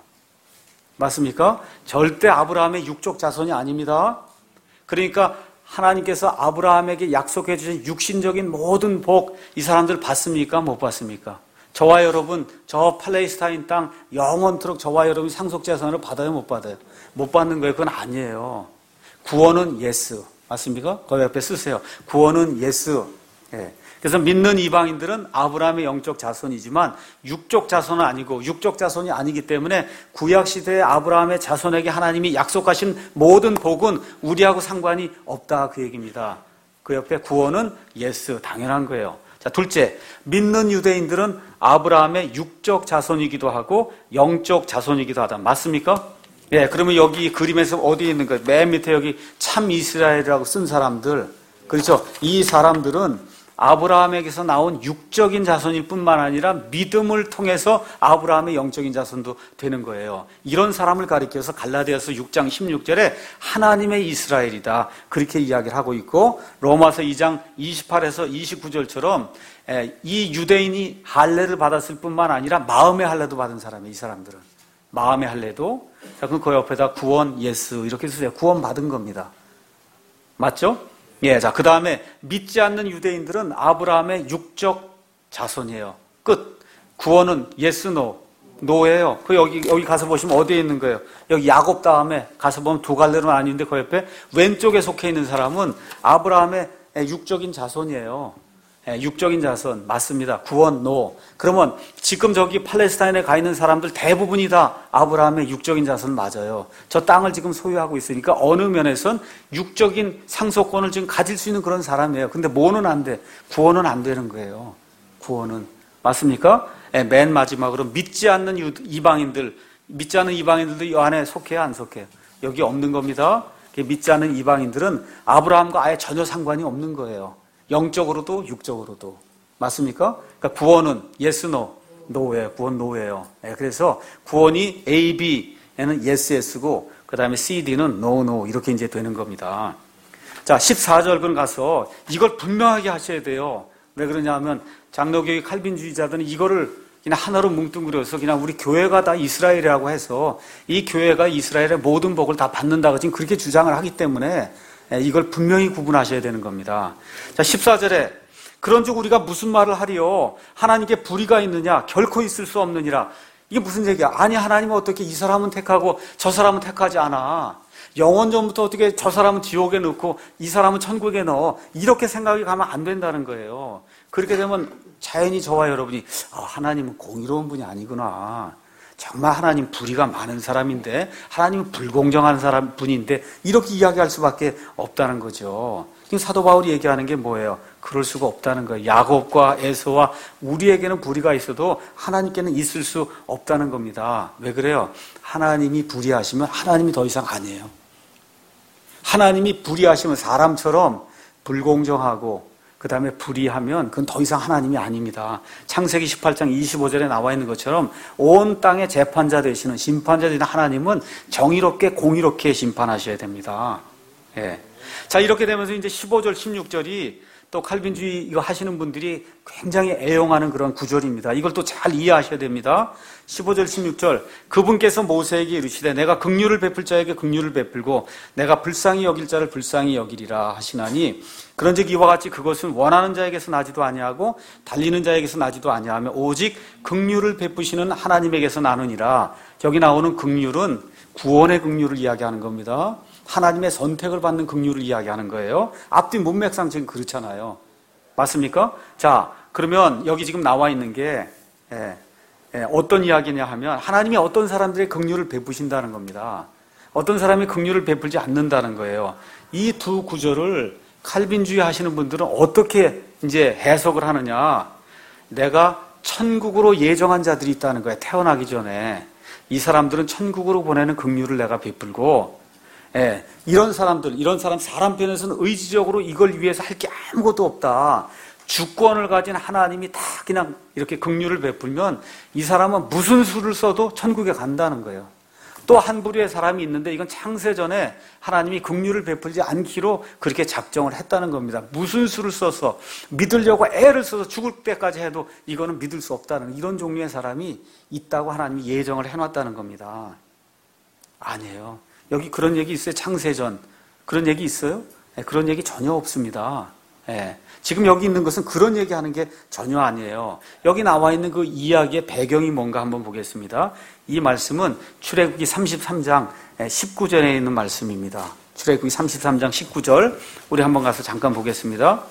Speaker 1: 맞습니까? 절대 아브라함의 육적 자손이 아닙니다. 그러니까 하나님께서 아브라함에게 약속해 주신 육신적인 모든 복, 이 사람들 받습니까? 못 받습니까? 저와 여러분, 저 팔레스타인 땅 영원토록 저와 여러분이 상속자산을 받아요, 못 받아요? 못 받는 거예요. 그건 아니에요. 구원은 예스. 맞습니까? 거기 옆에 쓰세요. 구원은 예스. 예. 그래서 믿는 이방인들은 아브라함의 영적 자손이지만 육적 자손은 아니고, 육적 자손이 아니기 때문에 구약시대의 아브라함의 자손에게 하나님이 약속하신 모든 복은 우리하고 상관이 없다, 그 얘기입니다. 그 옆에 구원은 예스, 당연한 거예요. 자, 둘째, 믿는 유대인들은 아브라함의 육적 자손이기도 하고 영적 자손이기도 하다. 맞습니까? 예, 그러면 여기 그림에서 어디에 있는 거예요? 맨 밑에 여기 참 이스라엘이라고 쓴 사람들. 그렇죠? 이 사람들은 아브라함에게서 나온 육적인 자손일 뿐만 아니라 믿음을 통해서 아브라함의 영적인 자손도 되는 거예요. 이런 사람을 가리켜서 갈라디아서 6장 16절에 하나님의 이스라엘이다, 그렇게 이야기를 하고 있고, 로마서 2장 28에서 29절처럼 이 유대인이 할례를 받았을 뿐만 아니라 마음의 할례도 받은 사람이에요. 이 사람들은 마음의 할례도. 자, 그럼 그 옆에다 구원 예스 이렇게 쓰세요. 구원 받은 겁니다. 맞죠? 예, 자, 그 다음에 믿지 않는 유대인들은 아브라함의 육적 자손이에요. 끝. 구원은 yes, no, no예요. 그 여기 가서 보시면 어디에 있는 거예요? 여기 야곱 다음에 가서 보면 두 갈래로 나뉘는데 그 옆에 왼쪽에 속해 있는 사람은 아브라함의 육적인 자손이에요. 육적인 자손 맞습니다. 구원 no. 그러면 지금 저기 팔레스타인에 가 있는 사람들 대부분이 다 아브라함의 육적인 자손 맞아요. 저 땅을 지금 소유하고 있으니까 어느 면에선 육적인 상속권을 지금 가질 수 있는 그런 사람이에요. 근데 뭐는 안 돼? 구원은 안 되는 거예요. 구원은. 맞습니까? 맨 마지막으로 믿지 않는 이방인들도 이 안에 속해요, 안 속해요? 여기 없는 겁니다. 믿지 않는 이방인들은 아브라함과 아예 전혀 상관이 없는 거예요. 영적으로도 육적으로도. 맞습니까? 그러니까 구원은 yes, no, no예요. 구원 no예요. 그래서 구원이 A, B에는 yes, yes고 그 다음에 C, D는 no, no 이렇게 이제 되는 겁니다. 자, 14절근 가서 이걸 분명하게 하셔야 돼요. 왜 그러냐면 장로교의 칼빈주의자들은 이거를 그냥 하나로 뭉뚱그려서 그냥 우리 교회가 다 이스라엘이라고 해서 이 교회가 이스라엘의 모든 복을 다 받는다고 지금 그렇게 주장을 하기 때문에 이걸 분명히 구분하셔야 되는 겁니다. 자, 14절에 그런즉 우리가 무슨 말을 하리요? 하나님께 불의가 있느냐? 결코 있을 수 없느니라. 이게 무슨 얘기야? 아니, 하나님은 어떻게 이 사람은 택하고 저 사람은 택하지 않아? 영원전부터 어떻게 저 사람은 지옥에 넣고 이 사람은 천국에 넣어? 이렇게 생각이 가면 안 된다는 거예요. 그렇게 되면 자연히 저와 여러분이 하나님은 공의로운 분이 아니구나. 정말 하나님 불의가 많은 사람인데 하나님은 불공정한 분인데 이렇게 이야기할 수밖에 없다는 거죠. 지금 사도 바울이 얘기하는 게 뭐예요? 그럴 수가 없다는 거예요. 야곱과 에서와 우리에게는 불의가 있어도 하나님께는 있을 수 없다는 겁니다. 왜 그래요? 하나님이 불의하시면 하나님이 더 이상 아니에요. 하나님이 불의하시면 사람처럼 불공정하고 그 다음에 불의하면 그건 더 이상 하나님이 아닙니다. 창세기 18장 25절에 나와 있는 것처럼 온 땅의 재판자 되시는 심판자 되시는 하나님은 정의롭게 공의롭게 심판하셔야 됩니다. 예. 자, 이렇게 되면서 이제 15절, 16절이 또 칼빈주의 이거 하시는 분들이 굉장히 애용하는 그런 구절입니다. 이걸 또 잘 이해하셔야 됩니다. 15절, 16절. 그분께서 모세에게 이르시되 내가 긍휼을 베풀 자에게 긍휼을 베풀고 내가 불쌍히 여길 자를 불쌍히 여기리라 하시나니 그런즉 이와 같이 그것은 원하는 자에게서 나지도 아니하고 달리는 자에게서 나지도 아니하며 오직 긍휼을 베푸시는 하나님에게서 나느니라. 여기 나오는 긍휼은 구원의 긍휼을 이야기하는 겁니다. 하나님의 선택을 받는 긍휼을 이야기하는 거예요. 앞뒤 문맥상 지금 그렇잖아요. 맞습니까? 자, 그러면 여기 지금 나와 있는 게 어떤 이야기냐 하면 하나님이 어떤 사람들의 긍휼을 베푸신다는 겁니다. 어떤 사람이 긍휼을 베풀지 않는다는 거예요. 이 두 구절을 칼빈주의 하시는 분들은 어떻게 이제 해석을 하느냐? 내가 천국으로 예정한 자들이 있다는 거예요. 태어나기 전에. 이 사람들은 천국으로 보내는 긍휼을 내가 베풀고 이런 사람 편에서는 의지적으로 이걸 위해서 할 게 아무것도 없다. 주권을 가진 하나님이 다 그냥 이렇게 긍휼을 베풀면 이 사람은 무슨 수를 써도 천국에 간다는 거예요. 또 한 부류의 사람이 있는데 이건 창세전에 하나님이 긍휼을 베풀지 않기로 그렇게 작정을 했다는 겁니다. 무슨 수를 써서 믿으려고 애를 써서 죽을 때까지 해도 이거는 믿을 수 없다는 이런 종류의 사람이 있다고 하나님이 예정을 해놨다는 겁니다. 아니에요. 여기 그런 얘기 있어요? 창세전. 그런 얘기 있어요? 그런 얘기 전혀 없습니다. 지금 여기 있는 것은 그런 얘기 하는 게 전혀 아니에요. 여기 나와 있는 그 이야기의 배경이 뭔가 한번 보겠습니다. 이 말씀은 출애굽기 33장 19절에 있는 말씀입니다. 출애굽기 33장 19절 우리 한번 가서 잠깐 보겠습니다.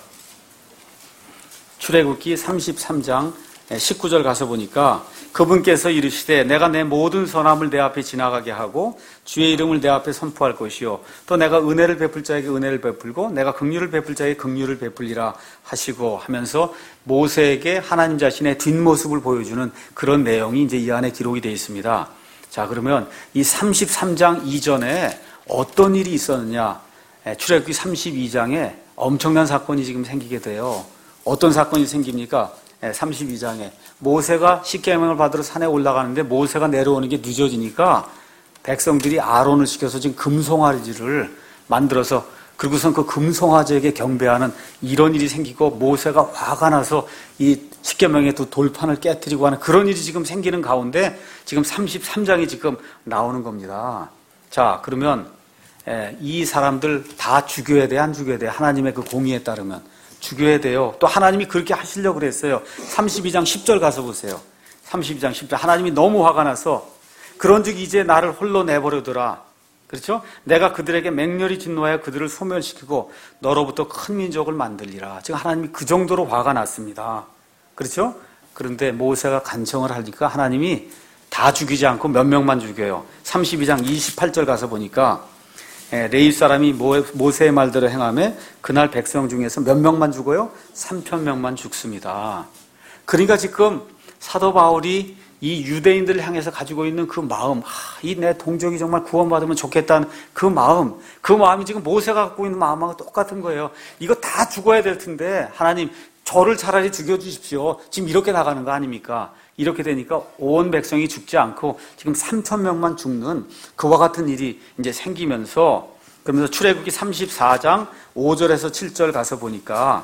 Speaker 1: 출애굽기 33장 19절 가서 보니까 그분께서 이르시되 내가 내 모든 선함을 내 앞에 지나가게 하고 주의 이름을 내 앞에 선포할 것이요 또 내가 은혜를 베풀 자에게 은혜를 베풀고 내가 긍휼을 베풀 자에게 긍휼을 베풀리라 하시고 하면서 모세에게 하나님 자신의 뒷모습을 보여주는 그런 내용이 이제 이 안에 기록이 되어 있습니다. 자, 그러면 이 33장 이전에 어떤 일이 있었느냐? 출애굽기 32장에 엄청난 사건이 지금 생기게 돼요. 어떤 사건이 생깁니까? 32장에 모세가 십계명을 받으러 산에 올라가는데 모세가 내려오는 게 늦어지니까 백성들이 아론을 시켜서 지금 금송아지를 만들어서 그리고선 그 금송아지에게 경배하는 이런 일이 생기고 모세가 화가 나서 이 십계명의 두 돌판을 깨뜨리고 하는 그런 일이 지금 생기는 가운데 지금 33장이 지금 나오는 겁니다. 자, 그러면 이 사람들 다 죽여야 돼, 안 죽여야 돼? 하나님의 그 공의에 따르면 죽여야 돼요. 또 하나님이 그렇게 하시려고 그랬어요. 32장 10절 가서 보세요. 32장 10절. 하나님이 너무 화가 나서 그런즉 이제 나를 홀로 내버려두라. 그렇죠? 내가 그들에게 맹렬히 진노하여 그들을 소멸시키고 너로부터 큰 민족을 만들리라. 지금 하나님이 그 정도로 화가 났습니다. 그렇죠? 그런데 모세가 간청을 하니까 하나님이 다 죽이지 않고 몇 명만 죽여요. 32장 28절 가서 보니까 레위 사람이 모세의 말대로 행하며 그날 백성 중에서 몇 명만 죽어요? 3,000명만 죽습니다. 그러니까 지금 사도 바울이 이 유대인들을 향해서 가지고 있는 그 마음, 이 내 동족이 정말 구원받으면 좋겠다는 그 마음이 지금 모세가 갖고 있는 마음하고 똑같은 거예요. 이거 다 죽어야 될 텐데 하나님 저를 차라리 죽여주십시오. 지금 이렇게 나가는 거 아닙니까? 이렇게 되니까 온 백성이 죽지 않고 지금 3,000명만 죽는 그와 같은 일이 이제 생기면서 그러면서 출애굽기 34장 5절에서 7절 가서 보니까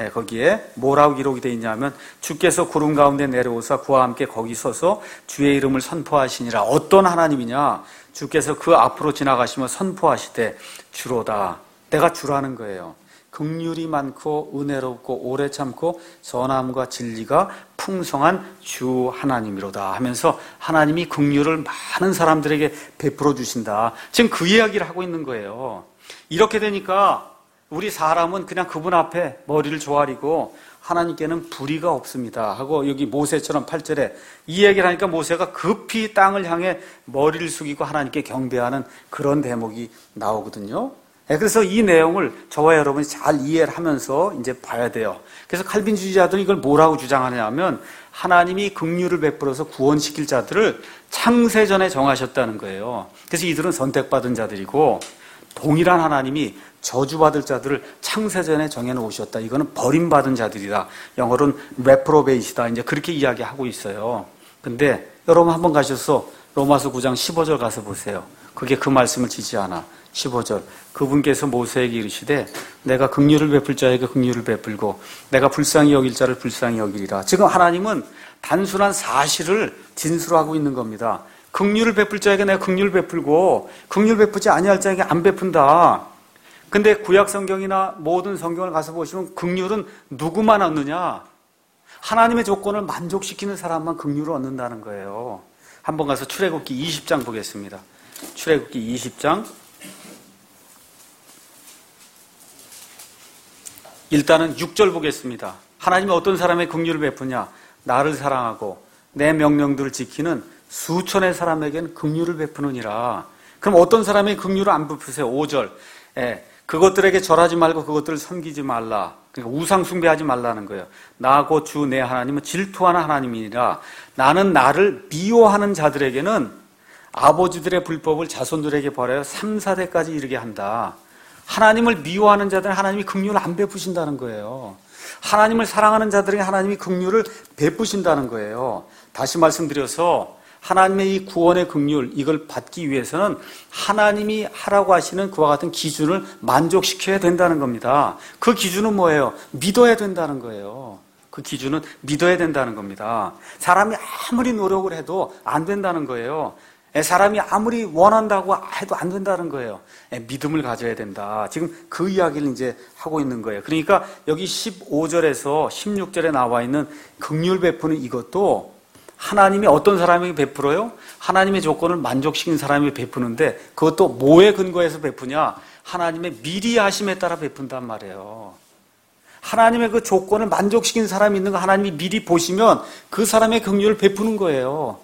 Speaker 1: 거기에 뭐라고 기록이 되어 있냐면 주께서 구름 가운데 내려오사 그와 함께 거기 서서 주의 이름을 선포하시니라. 어떤 하나님이냐? 주께서 그 앞으로 지나가시며 선포하시되 주로다. 내가 주라는 거예요. 긍휼이 많고 은혜롭고 오래 참고 선함과 진리가 풍성한 주 하나님이로다 하면서 하나님이 긍휼을 많은 사람들에게 베풀어 주신다. 지금 그 이야기를 하고 있는 거예요. 이렇게 되니까 우리 사람은 그냥 그분 앞에 머리를 조아리고 하나님께는 불의가 없습니다 하고 여기 모세처럼 8절에 이 얘기를 하니까 모세가 급히 땅을 향해 머리를 숙이고 하나님께 경배하는 그런 대목이 나오거든요. 그래서 이 내용을 저와 여러분이 잘 이해를 하면서 이제 봐야 돼요. 그래서 칼빈주의자들은 이걸 뭐라고 주장하냐 하면 하나님이 긍휼을 베풀어서 구원시킬 자들을 창세전에 정하셨다는 거예요. 그래서 이들은 선택받은 자들이고 동일한 하나님이 저주받을 자들을 창세전에 정해놓으셨다. 이거는 버림받은 자들이다. 영어로는 reprobate이다. 이제 그렇게 이야기하고 있어요. 근데 여러분 한번 가셔서 로마서 9장 15절 가서 보세요. 그게 그 말씀을 지지 않아. 15절. 그분께서 모세에게 이르시되 내가 긍휼을 베풀 자에게 긍휼을 베풀고 내가 불쌍히 여길 자를 불쌍히 여기리라. 지금 하나님은 단순한 사실을 진술하고 있는 겁니다. 긍휼을 베풀 자에게 내가 긍휼을 베풀고 긍휼 베푸지 아니할 자에게 안 베푼다. 근데 구약 성경이나 모든 성경을 가서 보시면 긍휼은 누구만 얻느냐? 하나님의 조건을 만족시키는 사람만 긍휼을 얻는다는 거예요. 한번 가서 출애굽기 20장 보겠습니다. 출애굽기 20장. 일단은 6절 보겠습니다. 하나님이 어떤 사람의 긍휼을 베푸냐? 나를 사랑하고 내 명령들을 지키는 수천의 사람에게는 긍휼을 베푸느니라. 그럼 어떤 사람의 긍휼을 안 베푸세요? 5절. 그것들에게 절하지 말고 그것들을 섬기지 말라. 그러니까 우상 숭배하지 말라는 거예요. 나 곧 주 내 하나님은 질투하는 하나님이니라. 나는 나를 미워하는 자들에게는 아버지들의 불법을 자손들에게 벌하여 3, 4대까지 이르게 한다. 하나님을 미워하는 자들은 하나님이 긍휼을 안 베푸신다는 거예요. 하나님을 사랑하는 자들에게 하나님이 긍휼을 베푸신다는 거예요. 다시 말씀드려서 하나님의 이 구원의 긍휼, 이걸 받기 위해서는 하나님이 하라고 하시는 그와 같은 기준을 만족시켜야 된다는 겁니다. 그 기준은 뭐예요? 믿어야 된다는 거예요. 그 기준은 믿어야 된다는 겁니다. 사람이 아무리 노력을 해도 안 된다는 거예요. 사람이 아무리 원한다고 해도 안 된다는 거예요. 믿음을 가져야 된다. 지금 그 이야기를 이제 하고 있는 거예요. 그러니까 여기 15절에서 16절에 나와 있는 긍휼 베푸는 이것도 하나님이 어떤 사람에게 베풀어요? 하나님의 조건을 만족시킨 사람이 베푸는데 그것도 뭐에 근거해서 베푸냐? 하나님의 미리 하심에 따라 베푼단 말이에요. 하나님의 그 조건을 만족시킨 사람이 있는 거 하나님이 미리 보시면 그 사람의 긍휼을 베푸는 거예요.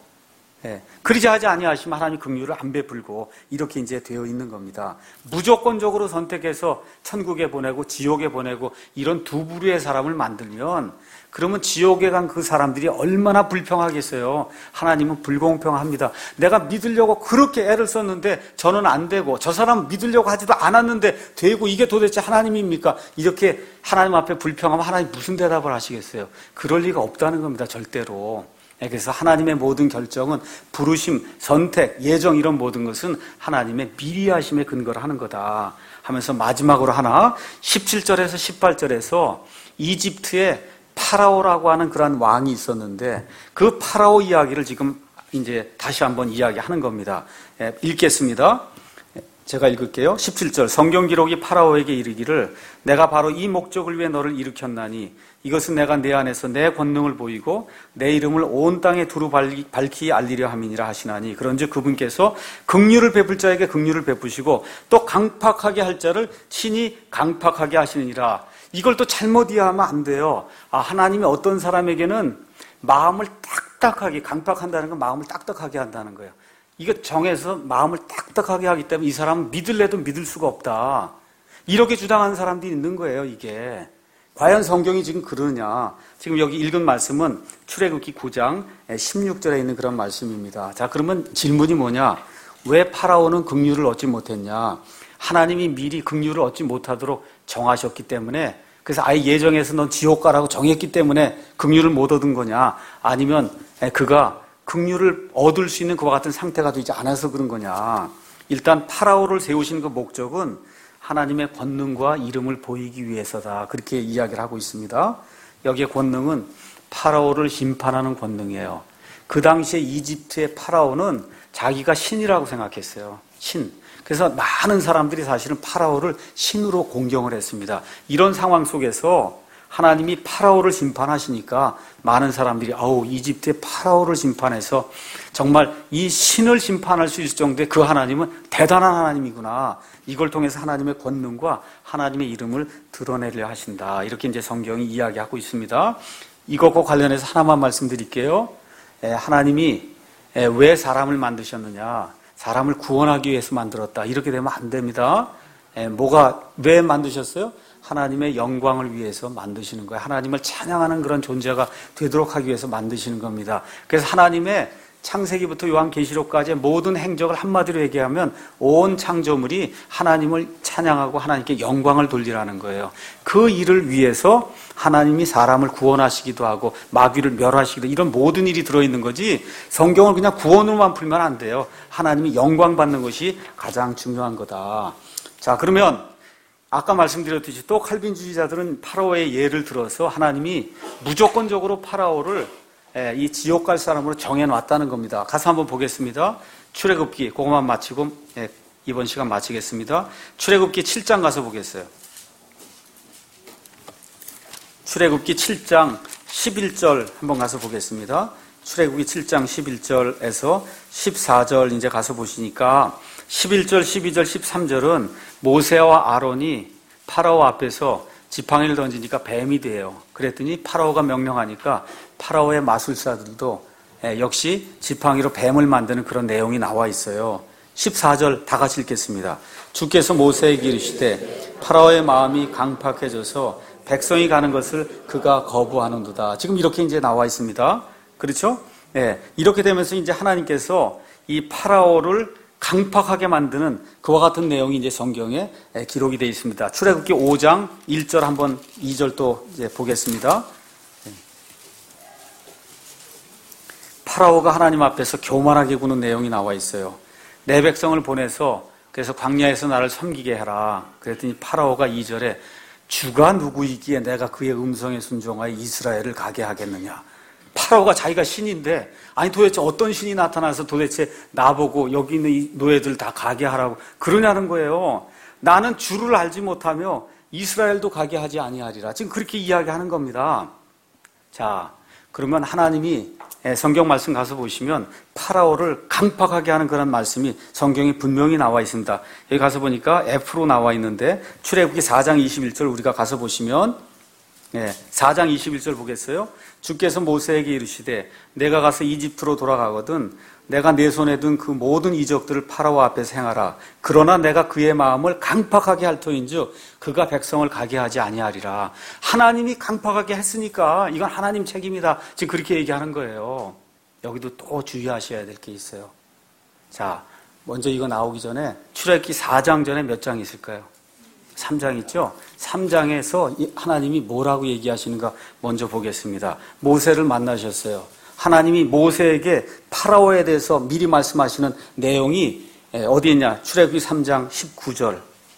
Speaker 1: 그러지 하지 아니하시면 하나님 긍휼을 안 베풀고 이렇게 이제 되어 있는 겁니다. 무조건적으로 선택해서 천국에 보내고 지옥에 보내고 이런 두 부류의 사람을 만들면 그러면 지옥에 간 그 사람들이 얼마나 불평하겠어요. 하나님은 불공평합니다. 내가 믿으려고 그렇게 애를 썼는데 저는 안 되고 저 사람 믿으려고 하지도 않았는데 되고 이게 도대체 하나님입니까? 이렇게 하나님 앞에 불평하면 하나님 무슨 대답을 하시겠어요? 그럴 리가 없다는 겁니다. 절대로. 그래서 하나님의 모든 결정은 부르심, 선택, 예정 이런 모든 것은 하나님의 미리 하심에 근거를 하는 거다 하면서 마지막으로 하나 17절에서 18절에서 이집트에 파라오라고 하는 그러한 왕이 있었는데 그 파라오 이야기를 지금 이제 다시 한번 이야기하는 겁니다. 읽겠습니다. 제가 읽을게요. 17절 성경 기록이 파라오에게 이르기를 내가 바로 이 목적을 위해 너를 일으켰나니 이것은 내가 내 안에서 내 권능을 보이고 내 이름을 온 땅에 두루 밝히 알리려 함이니라 하시나니 그런즉 그분께서 긍휼을 베풀 자에게 긍휼을 베푸시고 또 강팍하게 할 자를 친히 강팍하게 하시느니라. 이걸 또 잘못 이해하면 안 돼요. 하나님이 어떤 사람에게는 마음을 딱딱하게 강팍한다는 건 마음을 딱딱하게 한다는 거예요. 이거 정해서 마음을 딱딱하게 하기 때문에 이 사람은 믿을래도 믿을 수가 없다. 이렇게 주장하는 사람들이 있는 거예요, 이게. 과연 성경이 지금 그러냐? 지금 여기 읽은 말씀은 출애굽기 9장 16절에 있는 그런 말씀입니다. 자, 그러면 질문이 뭐냐? 왜 파라오는 긍휼을 얻지 못했냐? 하나님이 미리 긍휼을 얻지 못하도록 정하셨기 때문에 그래서 아예 예정에서 넌 지옥 가라고 정했기 때문에 긍휼을 못 얻은 거냐? 아니면 그가 긍휼을 얻을 수 있는 그와 같은 상태가 되지 않아서 그런 거냐? 일단 파라오를 세우신 그 목적은 하나님의 권능과 이름을 보이기 위해서다. 그렇게 이야기를 하고 있습니다. 여기에 권능은 파라오를 심판하는 권능이에요. 그 당시에 이집트의 파라오는 자기가 신이라고 생각했어요. 신. 그래서 많은 사람들이 사실은 파라오를 신으로 공경을 했습니다. 이런 상황 속에서 하나님이 파라오를 심판하시니까 많은 사람들이 이집트의 파라오를 심판해서 정말 이 신을 심판할 수 있을 정도의 그 하나님은 대단한 하나님이구나. 이걸 통해서 하나님의 권능과 하나님의 이름을 드러내려 하신다. 이렇게 이제 성경이 이야기하고 있습니다. 이것과 관련해서 하나만 말씀드릴게요. 하나님이 왜 사람을 만드셨느냐? 사람을 구원하기 위해서 만들었다. 이렇게 되면 안 됩니다. 왜 만드셨어요? 하나님의 영광을 위해서 만드시는 거예요. 하나님을 찬양하는 그런 존재가 되도록 하기 위해서 만드시는 겁니다. 그래서 하나님의 창세기부터 요한계시록까지의 모든 행적을 한마디로 얘기하면 온 창조물이 하나님을 찬양하고 하나님께 영광을 돌리라는 거예요. 그 일을 위해서 하나님이 사람을 구원하시기도 하고 마귀를 멸하시기도, 이런 모든 일이 들어있는 거지, 성경을 그냥 구원으로만 풀면 안 돼요. 하나님이 영광 받는 것이 가장 중요한 거다. 자, 그러면 아까 말씀드렸듯이 또 칼빈주의자들은 파라오의 예를 들어서 하나님이 무조건적으로 파라오를 이 지옥 갈 사람으로 정해놨다는 겁니다. 가서 한번 보겠습니다. 출애굽기, 그것만 마치고 이번 시간 마치겠습니다. 출애굽기 7장 가서 보겠어요. 출애굽기 7장 11절 한번 가서 보겠습니다. 출애굽기 7장 11절에서 14절 이제 가서 보시니까 11절, 12절, 13절은 모세와 아론이 파라오 앞에서 지팡이를 던지니까 뱀이 돼요. 그랬더니 파라오가 명령하니까 파라오의 마술사들도 역시 지팡이로 뱀을 만드는 그런 내용이 나와 있어요. 14절 다 같이 읽겠습니다. 주께서 모세에게 이르시되 파라오의 마음이 강팍해져서 백성이 가는 것을 그가 거부하는도다. 지금 이렇게 이제 나와 있습니다. 그렇죠? 네, 이렇게 되면서 이제 하나님께서 이 파라오를 강팍하게 만드는 그와 같은 내용이 이제 성경에 기록이 되어 있습니다. 출애굽기 5장 1절 한번 2절 또 이제 보겠습니다. 파라오가 하나님 앞에서 교만하게 구는 내용이 나와 있어요. 내 백성을 보내서 그래서 광야에서 나를 섬기게 해라. 그랬더니 파라오가 2절에 주가 누구이기에 내가 그의 음성에 순종하여 이스라엘을 가게 하겠느냐. 파라오가 자기가 신인데, 아니 도대체 어떤 신이 나타나서 도대체 나보고 여기 있는 이 노예들 다 가게 하라고 그러냐는 거예요. 나는 주를 알지 못하며 이스라엘도 가게 하지 아니하리라. 지금 그렇게 이야기하는 겁니다. 자, 그러면 하나님이 성경 말씀 가서 보시면 파라오를 강팍하게 하는 그런 말씀이 성경에 분명히 나와 있습니다. 여기 가서 보니까 F로 나와 있는데 출애굽기 4장 21절 우리가 가서 보시면 4장 21절 보겠어요? 주께서 모세에게 이르시되 내가 가서 이집트로 돌아가거든 내가 내 손에 든 그 모든 이적들을 파라오 앞에서 행하라. 그러나 내가 그의 마음을 강팍하게 할 터인즉 그가 백성을 가게 하지 아니하리라. 하나님이 강팍하게 했으니까 이건 하나님 책임이다. 지금 그렇게 얘기하는 거예요. 여기도 또 주의하셔야 될 게 있어요. 자, 먼저 이거 나오기 전에 출애굽기 4장 전에 몇 장 있을까요? 3장 있죠? 3장에서 하나님이 뭐라고 얘기하시는가 먼저 보겠습니다. 모세를 만나셨어요. 하나님이 모세에게 파라오에 대해서 미리 말씀하시는 내용이 어디 있냐? 출애굽기 3장 19절.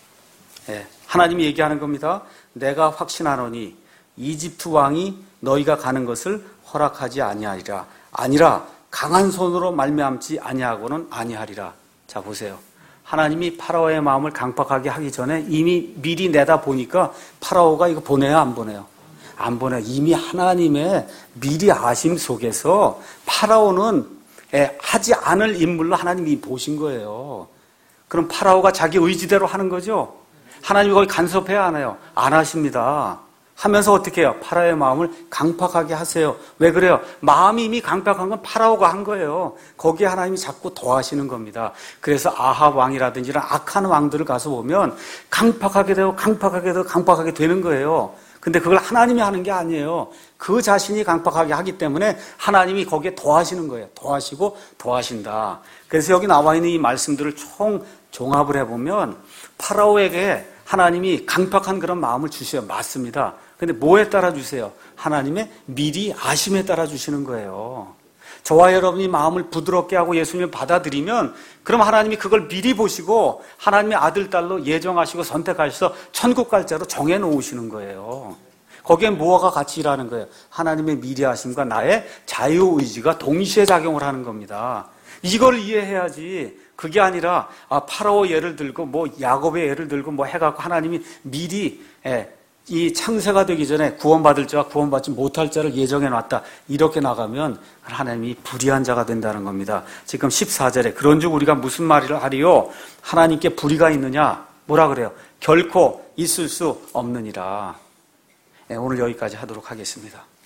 Speaker 1: 하나님이 얘기하는 겁니다. 내가 확신하노니 이집트 왕이 너희가 가는 것을 허락하지 아니하리라. 아니라 강한 손으로 말미암지 아니하고는 아니하리라. 자, 보세요. 하나님이 파라오의 마음을 강팍하게 하기 전에 이미 미리 내다 보니까 파라오가 이거 보내요, 안 보내요? 안 보내요. 이미 하나님의 미리 아심 속에서 파라오는 하지 않을 인물로 하나님이 보신 거예요. 그럼 파라오가 자기 의지대로 하는 거죠? 하나님이 거기 간섭해야 하나요? 안 하십니다. 하면서 어떻게 해요? 파라오의 마음을 강팍하게 하세요. 왜 그래요? 마음이 이미 강팍한 건 파라오가 한 거예요. 거기에 하나님이 자꾸 더하시는 겁니다. 그래서 아합 왕이라든지 이런 악한 왕들을 가서 보면 강팍하게 되고 강팍하게 되고 강팍하게 되는 거예요. 근데 그걸 하나님이 하는 게 아니에요. 그 자신이 강팍하게 하기 때문에 하나님이 거기에 더하시는 거예요. 더하시고 더하신다. 그래서 여기 나와 있는 이 말씀들을 종합을 해보면 파라오에게 하나님이 강팍한 그런 마음을 주셔요. 맞습니다. 근데 뭐에 따라 주세요? 하나님의 미리 아심에 따라 주시는 거예요. 저와 여러분이 마음을 부드럽게 하고 예수님을 받아들이면 그럼 하나님이 그걸 미리 보시고 하나님의 아들, 딸로 예정하시고 선택하셔서 천국 갈 자로 정해놓으시는 거예요. 거기에 뭐가 같이 일하는 거예요? 하나님의 미리 아심과 나의 자유의지가 동시에 작용을 하는 겁니다. 이걸 이해해야지. 그게 아니라 파라오 예를 들고 야곱의 예를 들고 해갖고 하나님이 미리 이 창세가 되기 전에 구원받을 자와 구원받지 못할 자를 예정해놨다. 이렇게 나가면 하나님이 불의한 자가 된다는 겁니다. 지금 14절에 그런즉 우리가 무슨 말을 하리요? 하나님께 불의가 있느냐? 뭐라 그래요? 결코 있을 수 없느니라. 오늘 여기까지 하도록 하겠습니다.